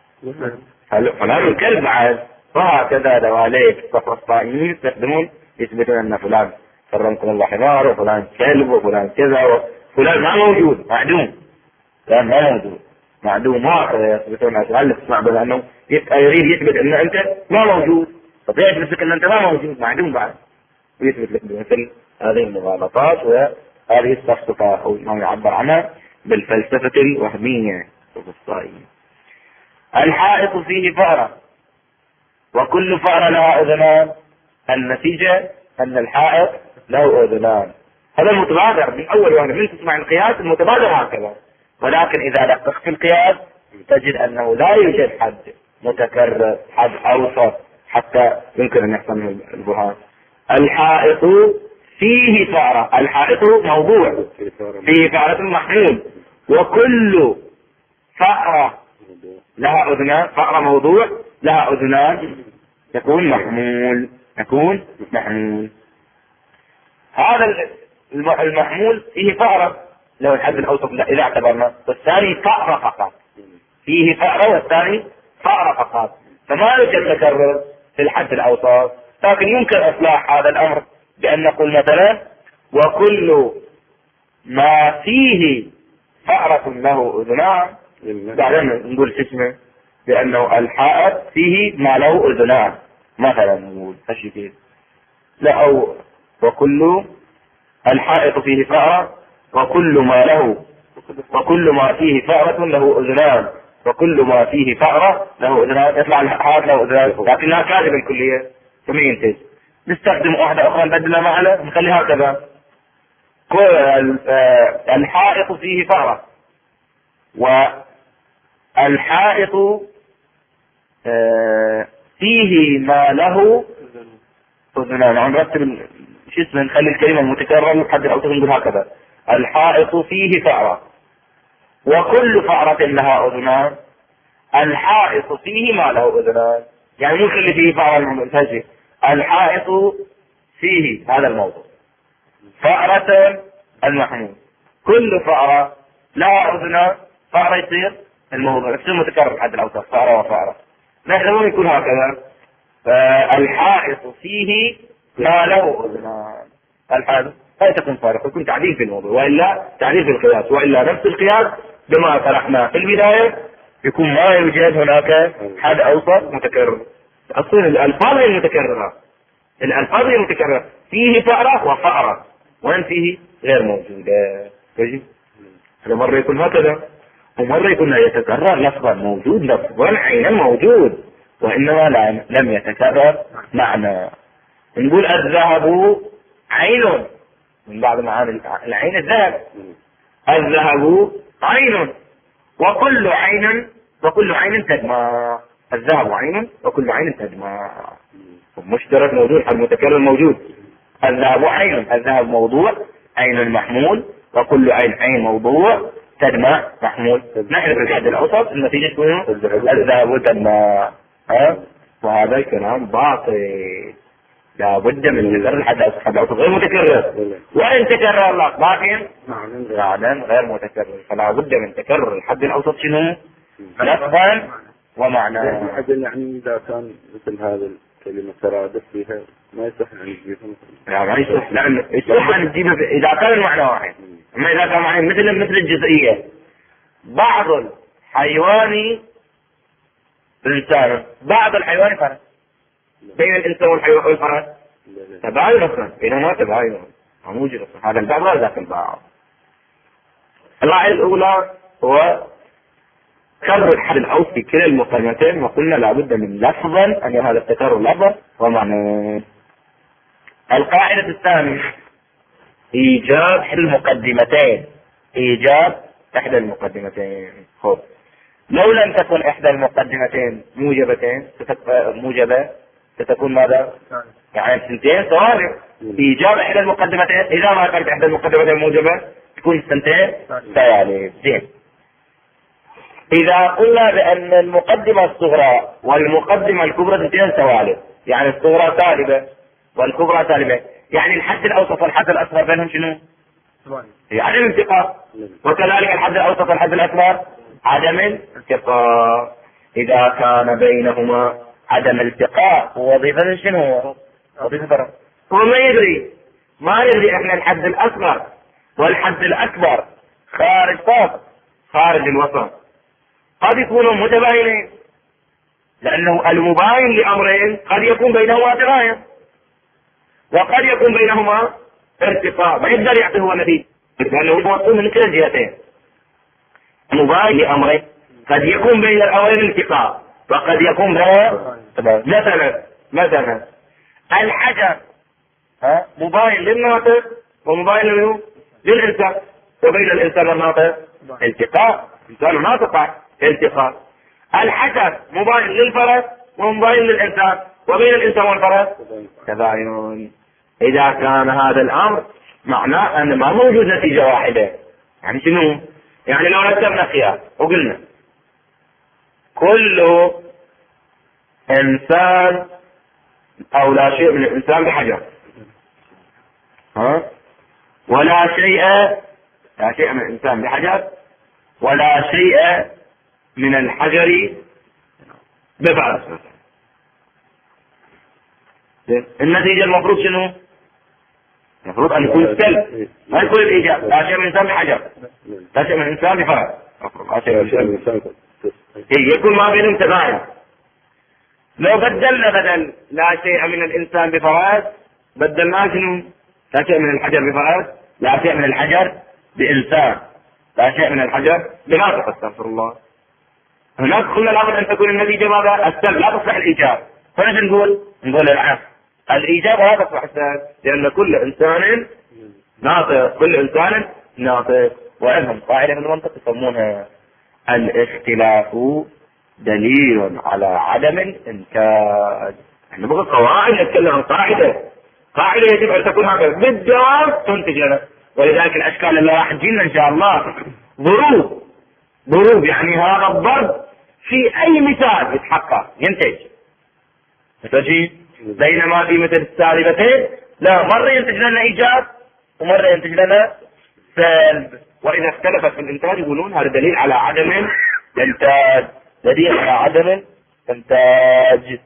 الكلب عاد. وهكذا دواليك الصفصطائيين يستخدمون يثبتون أن فلان كرمكم الله حمار وفلان كلب وفلان كذا، وفلان ما موجود، معدوم. فلان ما موجود، معدوم. ما يثبتون هل تسمع بأنه يريد يثبت أن أنت ما موجود، فطيع يثبت لك أن أنت ما موجود، معدوم بعد، ويثبت لك بمثل هذه المغالطات وهذه السفسطة، أو ما يعبر عنها بالفلسفة الوهمية الصفصطائية. الحائط فيه فأرة وكل فأرة لها أذنان، النتيجة أن الحائط له أذنان. هذا المتبادر من أول وهنا من تسمع القياس المتبادر هكذا. ولكن إذا دققت في القياس تجد أنه لا يوجد حد متكرر، حد أوسط حتى يمكن أن يحصل منه البرهان. الحائط فيه فأرة، الحائط موضوع فيه فأرة محمول، وكل فأرة لها أذنان، فأرة موضوع لها أذنان يكون محمول، يكون محمول. هذا المحمول فيه فأرة لو الحد الأوسط إذا اعتبرنا، والثاني فأرة فقط، فيه فأرة والثاني فأرة فقط، فما يوجد تكرر في الحد الأوسط. لكن يمكن إصلاح هذا الأمر بأن نقول مثلا وكل ما فيه فأرة له أذنان، بعدين نقول اسمه بأنه الحائط فيه ما له أذنان مثلا، نقول هالشيء كيف لا، أو وكل الحائط فيه فأرة وكل ما فيه فأرة له أذنان، وكل ما فيه فأرة له أذنان، يطلع الحائط له أذنان لكنها كاذبة الكلية، فما ينتج. نستخدم واحدة أخرى نبدلها معنا نخليها كذا. الحائط فيه فأرة، والحائط فيه ما له أذنان. نرتب شو اسمه، نخلي الكلمة المتكررة لحد الأوسط نقول هكذا: الحائط فيه فأرة وكل فأرة لها أذنان، الحائط فيه ما له أذنان. يعني مو اللي فيه فأرة المنتج، الحائط فيه هذا الموضوع فأرة المحمول، كل فأرة لها أذنان، فأرة يصير الموضوع يصير متكرر لحد الأوسط، فأرة وفأرة. نحن يكون هكذا: الحائط فيه ما له أذنان، الحائط لا تكون فارق، يكون تعديل في الموضوع، وإلا تعديل في القياس، وإلا نفس القياس بما شرحنا في البداية يكون ما يوجد هناك حد أوسط متكرر. أصلا الألفاظ المتكررة، الألفاظ المتكررة فيه فأرة وفأرة، وين فيه غير موجودة. تجي هذا مرة يكون هكذا، ومرة يكون يتكرر لفظا موجود، لفظا عينا موجود، وإنما لم يتكرر معنى. نقول الذهب عين، من بعض معاني العين الذهب، الذهب عين، وكل عين تدمع، الذهب عين وكل عين تدمع، مشترك موجود، المتكرر موجود. الذهب عين، الذهب موضوع، عين محمول، وكل عين موضوع، تدمع محمول. نحن في الحد الأوسط النتيجة تكون الذهب تدمع. وهذا الكلام باطل، لا بد من تكرر الحد الأوسط غير متكرر، وإن تكرر لكن معنى غير متكرر، فلا بد من تكرر الحد الأوسط شنو؟ لفظا ومعنى. يعني إذا كان مثل هذا الكلمة ترادف فيها ما يصح أن نجيبها لا ما يصح، لأن يصح أن نجيبها إذا كان المعنى واحد. أما إذا كان معنى مثل الجزئية، بعض الحيوان إنسان، بعض الحيوان فرس، بين الإنسان والفرس تباين أصلا، بينما تباين موجود أصلا، هذا البعض غير ذاك البعض. القاعدة الأولى هو كرر الحد الأوسط في كلا المقدمتين، وقلنا لابد من لفظا أن هذا التكرر لفظا ومعنى. القاعدة الثانية إيجاب إحدى المقدمتين، إيجاب إحدى المقدمتين. خب لو لم تكن إحدى المقدمتين موجبة ستكون ماذا؟ يعني سنتين ثوابت. إيجاب إحدى المقدمتين، إذا ما كانت إحدى المقدمتين موجبة تكون سنتين ثوابت. زين، إذا قلنا بأن المقدمة الصغرى والمقدمة الكبرى سنتين ثوابت، يعني الصغرى سالبة والكبرى سالبة، يعني الحد الأوسط والحد الأصغر بينهم شنو؟ عدم التقاء. وكذلك الحد الأوسط والحد الأكبر عدم التقاء. إذا كان بينهما عدم التقاء وظيفة شنو؟ وظيفة فرق. هو ما يدري احنا الحد الأصغر والحد الأكبر خارج الوسط، قد يكونوا متباينين، لأنه المباين لأمرين قد يكون بينهما تباين وقد يكون بينهما ارتقاء، ما يقدر يعطيه هو نتيجة، لأنه موصول من كلا الجهتين. مباين لأمرين قد يكون بين الأمرين التقاء وقد يكون غير. مثلا الحجر مباين للناطق ومباين للإنسان، وبين الإنسان والناطق التقاء، الإنسان وناطق التقاء. الحجر مباين للفرس ومباين للإنسان، وبين الإنسان والفرس تباين. إذا كان هذا الأمر معناه أن ما موجود نتيجة واحدة. يعني شنو؟ يعني لو رتبنا قياس وقلنا كل إنسان أو لا شيء من الإنسان بحجر، ولا شيء، لا شيء من الإنسان بحجر ولا شيء من الحجر بفرس، النتيجة المفروض شنو؟ المفروض أن يكون السلب، ما يكون الإيجاب. لا شيء من الإنسان بحجر، لا شيء من الإنسان بفرس، يكون ما بينهم تباين. لو بدلنا بدل لا شيء من الإنسان بفرس بدلنا شنو؟ لا شيء من الحجر بفرس، لا شيء من الحجر بإنسان، لا شيء من الحجر بناطق. استغفر الله. هناك قلنا لابد أن تكون النتيجة ماذا؟ السلب، لا تصلح الإيجاب. فنحن نقول العكس، الإيجاب لا تصلح السلب، لأن كل إنسان ناطق، كل إنسان ناطق. وعندهم قاعدة من المنطق يسمونها الاختلاف دليل على عدم الإنتاج. احنا بقى قواعد نتكلم عن قاعدة يجب أن تكون هكذا بالدوام تنتج لنا. ولذلك الأشكال اللي راح تجينا إن شاء الله ضروب، يعني هذا الضرب في أي مثال يتحقق ينتج متجي. بينما في مثل السالبتين لا، مرة ينتج لنا إيجاب ومرة ينتج لنا سلب. وإذا اختلفت في الإنتاج يقولون هذا دليل على عدم الإنتاج، دليل على عدم الإنتاج.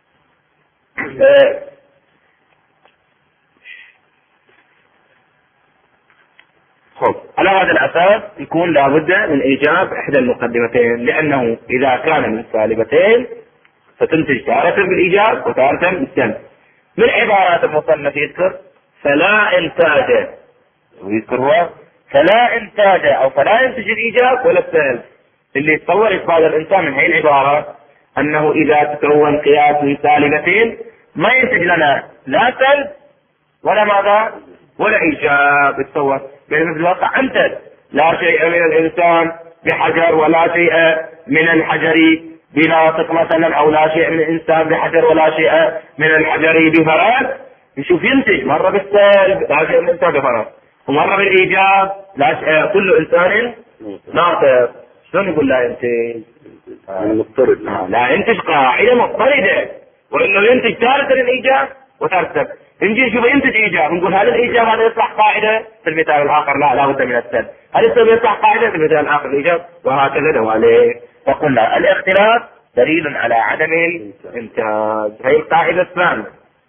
خب، على هذا الأساس يكون لابد من إيجاب إحدى المقدمتين، لأنه إذا كان من سالبتين فتنتج تارة بالإيجاب وتارة بالسلب. من عبارات المصنف يذكر فلا إنتاج، ويذكر هو فلا إنتاج أو فلا ينتج الإيجاب ولا السلب. اللي يتصور إثبات الإنسان من هذه العبارة أنه إذا تكون قياس من سالبتين ما ينتج لنا لا سلب ولا ماذا ولا إيجاب. يتصور بينما في الواقع أنتج لا شيء من الإنسان بحجر ولا شيء من الحجر بناطق مثلا، أو لا شيء من الإنسان بحجر ولا شيء من الحجر بفرس. يشوف ينتج مرة بالسلب لا شيء من الإنسان بفرس، ومرة بالإيجاب لا كل إنسان ناطق. شلون يقول لا ينتج؟ مضطرد. لا ينتج قاعدة مضطردة، وإنه ينتج تارة الإيجاب وتارة. نجي نشوف ينتج إيجاب نقول هل الإيجاب هذا يصلح قاعدة؟ في المثال الآخر لا بد من السلب. هل السلب يصلح قاعدة؟ في المثال الآخر الإيجاب، وهكذا دواليه. فقلنا الاختلاف دليل على عدم الإنتاج. هي القاعدة الثانية.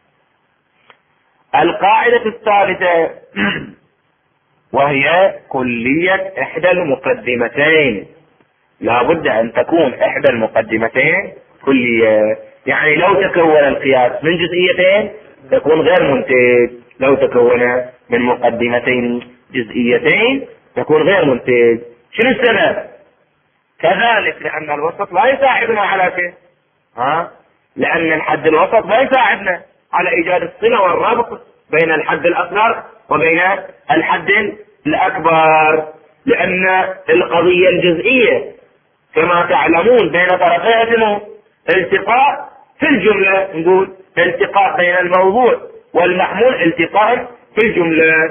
القاعدة الثالثة وهي كلية إحدى المقدمتين. لا بد أن تكون إحدى المقدمتين كلية، يعني لو تكون القياس من جزئيتين تكون غير منتج، لو تكون من مقدمتين جزئيتين تكون غير منتج. شنو السبب؟ كذلك لأن الوسط لا يساعدنا على شيء، لأن الحد الوسط لا يساعدنا على إيجاد الصلة والربط بين الحد الأصغر وبين الحد الأكبر، لأن القضية الجزئية كما تعلمون بين طرفيها التقاء في الجملة. نقول التقاء بين الموضوع والمحمول، التقاء في الجملة.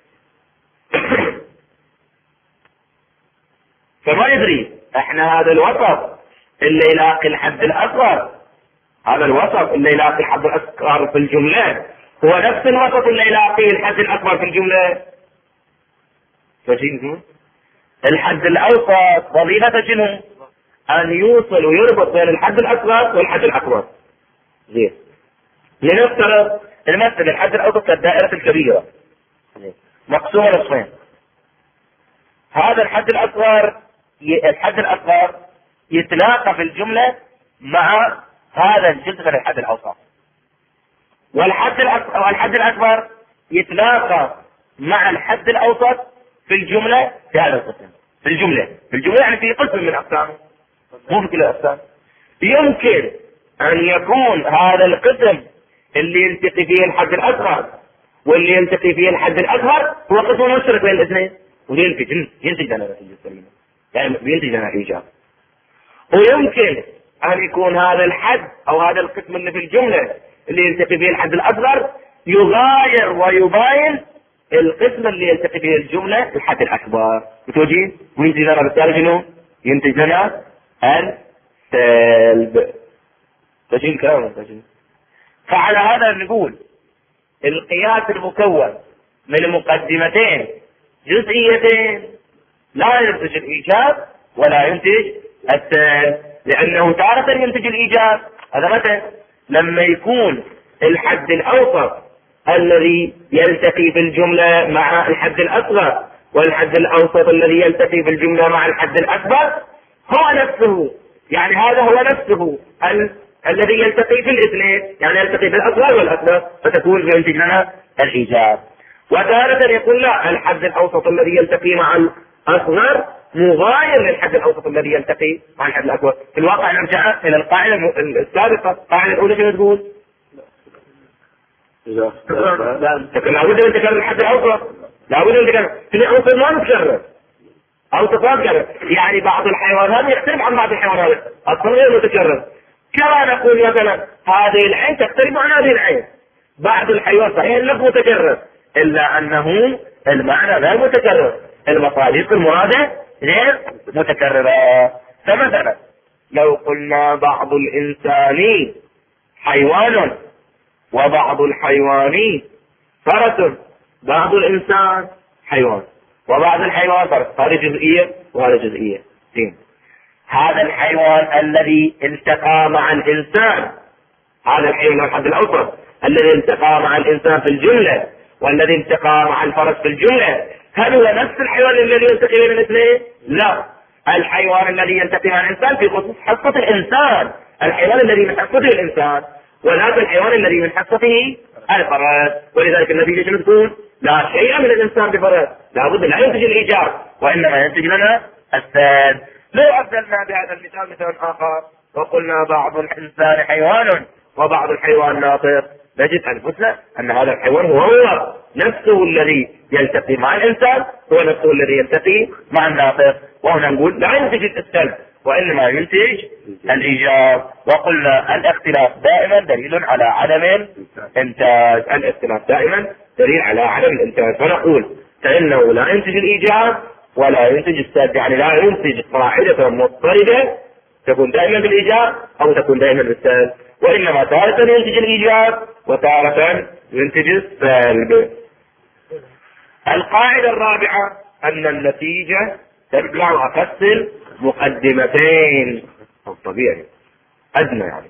فما يدري احنا هذا الوسط اللي يلاقي الحد الأصغر، هذا الوسط اللي يلاقي الحد الأصغر في الجملة هو نفس الوسط اللي يلاقي الحد الأكبر في الجملة. فشين الحد الأوسط وظيفته شنو؟ أن يوصل ويربط بين الحد الأصغر والحد الأكبر. زين، لنفترض المثل الحد الأوسط كالدائرة الكبيرة مقسومة نصفين. هذا الحد الأصغر يتلاقى في الجملة مع هذا الجزء من الحد الأوسط، والحد الأكبر يتلاقى مع الحد الأوسط في الجملة في هذا القسم. في الجملة يعني في قسم من أقسام، مو في كل الأقسام. يمكن أن يكون هذا القسم اللي يلتقي فيه الحد الأصغر واللي يلتقي فيه الحد الأكبر هو قسم مشترك بين الاثنين، ينتج لنا نتيجة سليمة، يعني ينتج لنا إيجاب. ويمكن أن يكون هذا الحد أو هذا القسم اللي في الجملة اللي يلتقي فيه الحد الأصغر يغاير ويباين القسم اللي يلتقي فيه الجملة الحد الأكبر، وتوجيه وينتج لنا بالتالي شنو؟ ينتج لنا السلب. تجين كلام تجين. فعلى هذا نقول القياس المكون من مقدمتين جزئيتين لا ينتج الإيجاب ولا ينتج السلب، لأنه تارة ينتج الإيجاب. هذا متى؟ لما يكون الحد الأوسط الذي يلتقي في الجملة مع الحد الأصغر والحد الأوسط الذي يلتقي في الجملة مع الحد الأكبر هو نفسه، يعني هذا هو نفسه الذي يلتقي في الاثنين، يعني يلتقي في الأصغر والأكبر، فتكون ينتج لنا الإيجاب. وتارة يقول لا، الحد الأوسط الذي يلتقي مع الأصغر مغاير للحد الأوسط الذي يلتقي مع الحد الأكبر. في الواقع نرجع إلى القاعدة السابقة، القاعدة الأولى شنو تقول؟ لكن لابد من تكرر الحد الأوسط، لابد من تكرر في الأوسط ما نتكرر أو تتكرر، يعني بعض الحيوانات يختلف عن بعض الحيوانات أصلا غير متكرر. كما نقول مثلا هذه العين تختلف عن هذه العين، بعض الحيوانات صحيح اللفظ متكرر إلا أنه المعنى غير متكرر، المصادق المرادة غير متكررة. فمثلا لو قلنا بعض الإنسان حيوان وبعض الحيوان فرس، بعض الإنسان حيوان وبعض الحيوان فرس، هذه جزئية وهذه جزئية. هذا الحيوان الذي التقى مع الإنسان، هذا الحيوان الحد الأوسط الذي التقى مع الإنسان في الجملة والذي التقى مع الفرس في الجملة، هل هو نفس الحيوان الذي يلتقي بين الاثنين؟ لا، الحيوان الذي يلتقي مع الإنسان في خصوص حصة الإنسان، الحيوان الذي من حصته الإنسان، وذاك الحيوان الذي من حصته الفرس. ولذلك النتيجة شنو تكون؟ لا شيء من الإنسان بفرس، لابد لا ينتج الإيجاب وإنما ينتج لنا السلب. لو أبدلنا بهذا المثال مثال آخر وقلنا بعض الإنسان حيوان وبعض الحيوان ناطق، نجد أنفسنا أن هذا الحيوان هو نفسه الذي يلتقي مع الإنسان، هو نفسه الذي يلتقي مع الناطق، وهنا نقول لا ينتج السلب وإنما ينتج الإيجاب. وقلنا الاختلاف دائما دليل على عدم الإنتاج، الاختلاف دائما دليل على عدم الإنتاج، فنقول فإنه لا ينتج الإيجاب ولا ينتج السلب، يعني لا ينتج قاعدة مضطردة تكون دائما بالإيجاب أو تكون دائما بالسلب، وإنما تارة ينتج الإيجاب وتارة ينتج السلب. القاعدة الرابعة أن النتيجة ترجع أخص المقدمتين، أو طبيعي أدنى يعني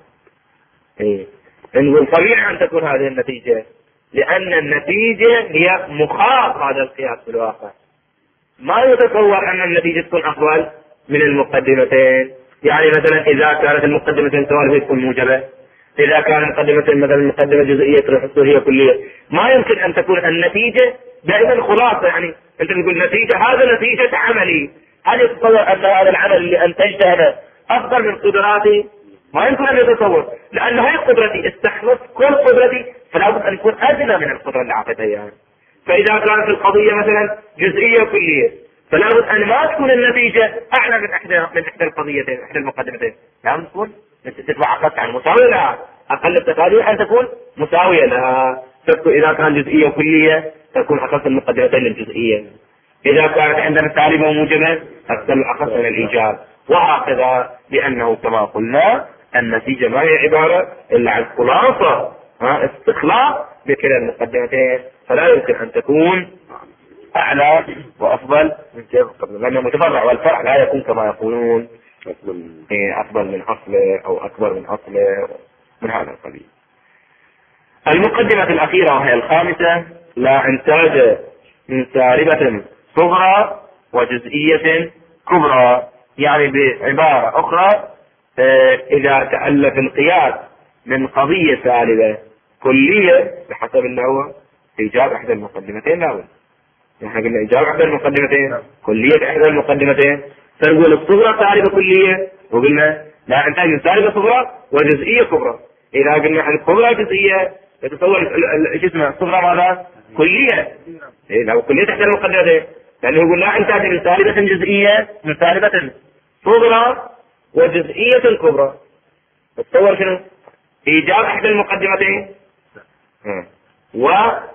نقول طبيعي أن تكون هذه النتيجة، لأن النتيجة هي مخاط هذا القياس في الواقع. ما يتصور أن النتيجة تكون أفضل من المقدمتين، يعني مثلا إذا كانت المقدمتين سواء تكون موجبة، إذا كان المقدمتين مثلا المقدمة جزئية هي كلية، ما يمكن أن تكون النتيجة دائما خلاصة. يعني أنت تقول نتيجة، هذا نتيجة عملي، هل يتصور أن هذا العمل اللي أنتجته أنا أفضل من قدراتي؟ ما يمكن أن يتصور، لأن هاي قدرتي استخلص كل قدرتي، فلا بد أن يكون أدنى من القدرة اللي أعطيتها يعني. فإذا كانت القضية مثلا جزئية كلية، فلا بد أن ما تكون النتيجة أعلى من إحدى القضيتين، إحدى المقدمتين، لازم تكون تتبع أقل عن مساوية لها، أقل التقادير أن تكون مساوية لها. إذا كان جزئية كلية تكون أقل المقدمتين للجزئية، إذا كانت عندنا تعليم موجبة تكون أقل من الإيجاب، وهكذا، لأنه كما قلنا النتيجة ما هي عبارة إلا عن خلاصة استخلاص بكلا المقدمتين، فلا يمكن أن تكون أعلى وأفضل من قبل، لأنه متفرع والفرع لا يكون كما يقولون أفضل من أصله أو أكبر من أصله من هذا القبيل. المقدمة الأخيرة وهي الخامسة: لا إنتاج من سالبة صغرى وجزئية كبرى. يعني بعبارة أخرى، إذا تألف القياس من قضية سالبة كلية بحسب اللي هو إيجاب إحدى المقدمتين، لا نحن قلنا إيجاب إحدى المقدمتين كلية إحدى المقدمتين، فنقول الصغرى سالبة كلية، وقلنا لا إنتاج من سالبة صغرى وجزئية كبرى. إذا قلنا الكبرى جزئية، يتصور اسمه الصغرى ماذا؟ كلية. لو كلية إحدى المقدمتين، لأنه يقول لا إنتاج من سالبة جزئية من سالبة صغرى وجزئية كبرى. تصور شنو؟ إيجاب إحدى المقدمتين وكلية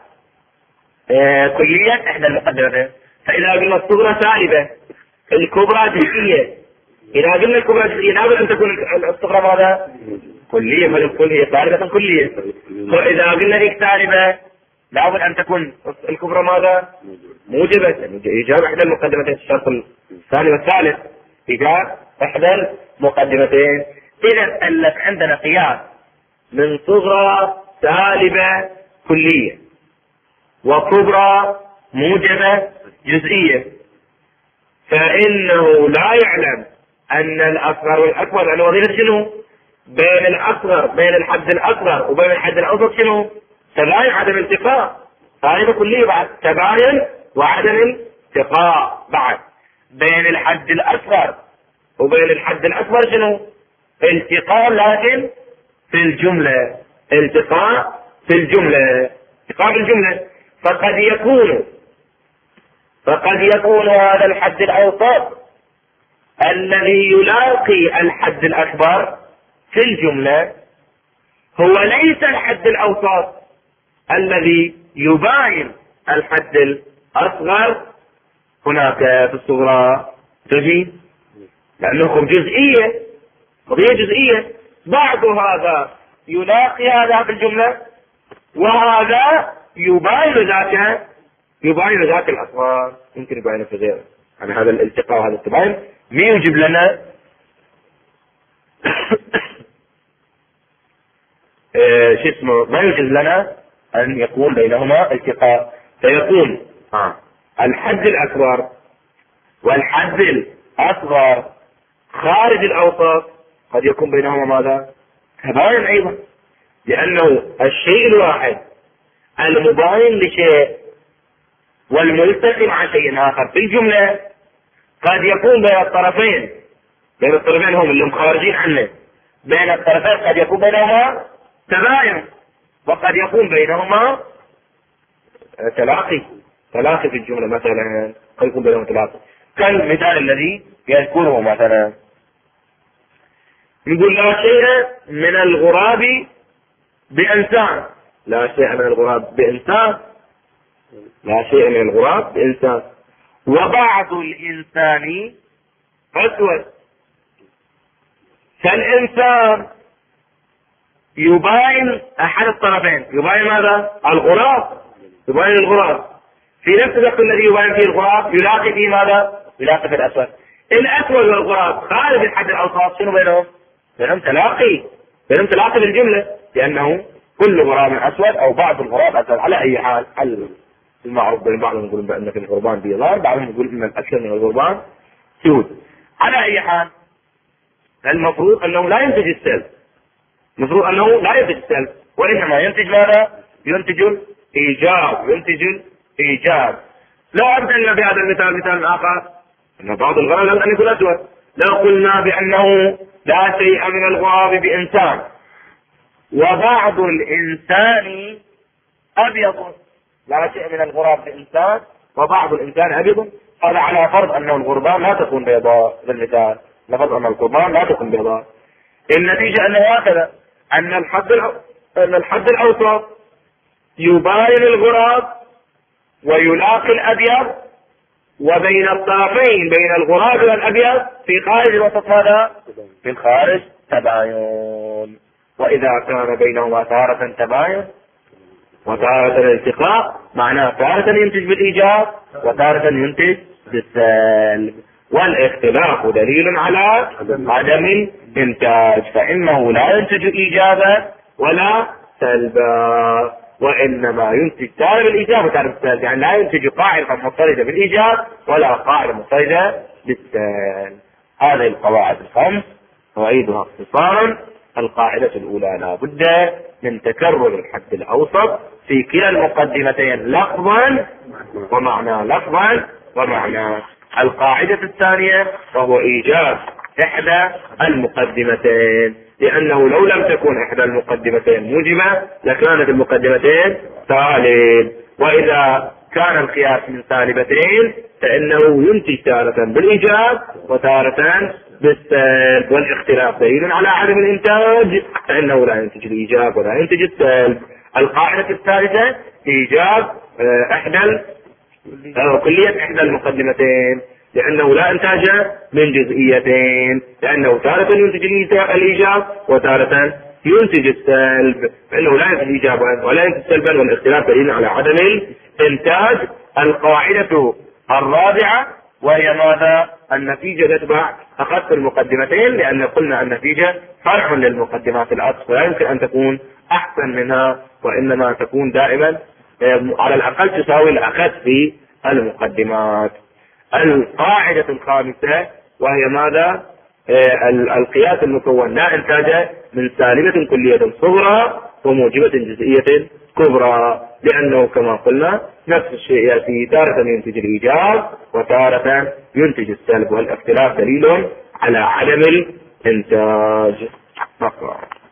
إحدى المقدمتين. فإذا قلنا الصغرى سالبة الكبرى جزئية، إذا قلنا الكبرى جزئية لابد أن تكون الصغرى ماذا؟ كلية، فالكل هي سالبة كلية. فإذا قلنا ذيك سالبة لابد أن تكون الكبرى ماذا؟ موجبة، يعني إيجاب إحدى المقدمتين. الشرط الثاني والثالث إيجاب إحدى المقدمتين. إذا ألف عندنا قياس من صغرى سالبة كلية وكبرى موجبة جزئية، فإنه لا يعلم أن الأصغر والأكبر، لأن وظيفة شنو؟ بين الأصغر، بين الحد الأصغر وبين الحد الأوسط شنو؟ تباين، عدم التقاء. سالبة كلية بعد تباين وعدم التقاء. بعد بين الحد الأصغر وبين الحد الأكبر شنو؟ التقاء، لكن في الجملة. التقاء في الجملة، التقاء في الجملة. فقد يكون هذا الحد الأوسط الذي يلاقي الحد الأكبر في الجملة هو ليس الحد الأوسط الذي يباين الحد الأصغر هناك في الصغرى. تجي لأنهم جزئية، قضية جزئية. بعض هذا يلاقي هذا في الجملة وهذا يباين ذاك الأصغر، يمكن يباين في غيره. يعني هذا الالتقاء وهذا التباين ما يوجب لنا شو اسمه، ما يوجب لنا أن يكون بينهما التقاء. فيكون الحد الأكبر والحد الأصغر خارج الأوسط قد يكون بينهما ماذا؟ تباين أيضا، لأنه الشيء الواحد المباين لشيء والملتقي مع شيء آخر في الجملة قد يكون بين الطرفين هم اللي مخارجين عنه، بين الطرفين قد يكون بينهما تباين وقد يكون بينهما تلاقي في الجملة. مثلا قد يكون بينهما تلاقي، كالمثال الذي يذكره مثلا يقول لا شيء من الغراب بإنسان. لا شيء من الغراب بإنسان، لا شيء من الغراب بإنسان. وبعض الإنسان أسود. فالإنسان يباين أحد الطرفين، يباين ماذا؟ الغراب، يباين الغراب. في نفس الوقت الذي يباين فيه الغراب يلاقي فيه ماذا؟ يلاقي في الأسود. الأسود والغراب خارج الحد الأوسط شنو بينهم؟ بينهم تلاقي في الجملة، لأنه كل غراب أسود أو بعض الغراب أسود. على أي حال المعروف بين بعضهم يقولون بأن في الغربان بيضان، بعضهم يقول إن الأكثر من الغربان سود. على أي حال المفروض أنه لا ينتج السلب، وإنما ينتج ماذا؟ ينتج الإيجاب. لو أبدلنا بهذا المثال مثال آخر أن بعض الغراب لم يكن أسود، لو قلنا بأنه لا شيء من الغراب بإنسان وبعض الإنسان أبيض. لا شيء من الغراب بإنسان وبعض الإنسان أبيض. هذا على فرض أنه الغربان لا تكون بيضاء. بالمثال نفرض أن الغربان لا تكون بيضاء. النتيجة أنه هكذا، أن الحد الأوسط يباين الغراب ويلاقي الأبيض، وبين الطرفين بين الغراب والأبيض في خارج الوسط هذا في الخارج تباين. وإذا كان بينهما تارة تباين وتارة الالتقاء معناه تارة ينتج بالإيجاب وتارة ينتج بالسلب. والاختلاف دليل على عدم الإنتاج، فإنه لا ينتج إيجابا ولا سلبا، وإنما ينتج تارة بالإيجاب وتارة بالسلب. يعني لا ينتج قاعدة مضطردة بالإيجاب ولا قاعدة مضطردة بالسلب. هذه القواعد الخمس نعيدها اختصارا. القاعدة الأولى: لا بد من تكرر الحد الأوسط في كلا المقدمتين لفظا ومعنى. القاعدة الثانية وهو إيجاب إحدى المقدمتين، لأنه لو لم تكن إحدى المقدمتين موجبة لكانت المقدمتين سالب، وإذا كان القياس من سالبتين فإنه ينتج تارة بالإيجاب وتارة بالسلب، والاختلاف دليل على عدم الإنتاج فإنه لا ينتج الإيجاب ولا ينتج السلب. القاعدة الثالثة إيجاب كلية إحدى المقدمتين، لأنه لا إنتاج من جزئيتين، لأنه تارة ينتج الإيجاب وتارة ينتج السلب، فإنه لا ينتج الإيجاب ولا ينتج سلبا، والاختلاف دليل على عدم الإنتاج. القاعدة الرابعة وهي ماذا؟ النتيجة تتبع أخذت المقدمتين، لأن قلنا النتيجة فرع للمقدمات الأصل، فلا يمكن أن تكون أحسن منها، وإنما تكون دائما على الأقل تساوي الأخذ في المقدمات. القاعدة الخامسة وهي ماذا؟ القياس المكون لا إنتاج من سالبة كلية صغرى وموجبة جزئية كبرى، لأنه كما قلنا نفس الشيء يأتي تارة ينتج الإيجاب وتارة ينتج السلب، والاختلاف دليل على عدم الإنتاج.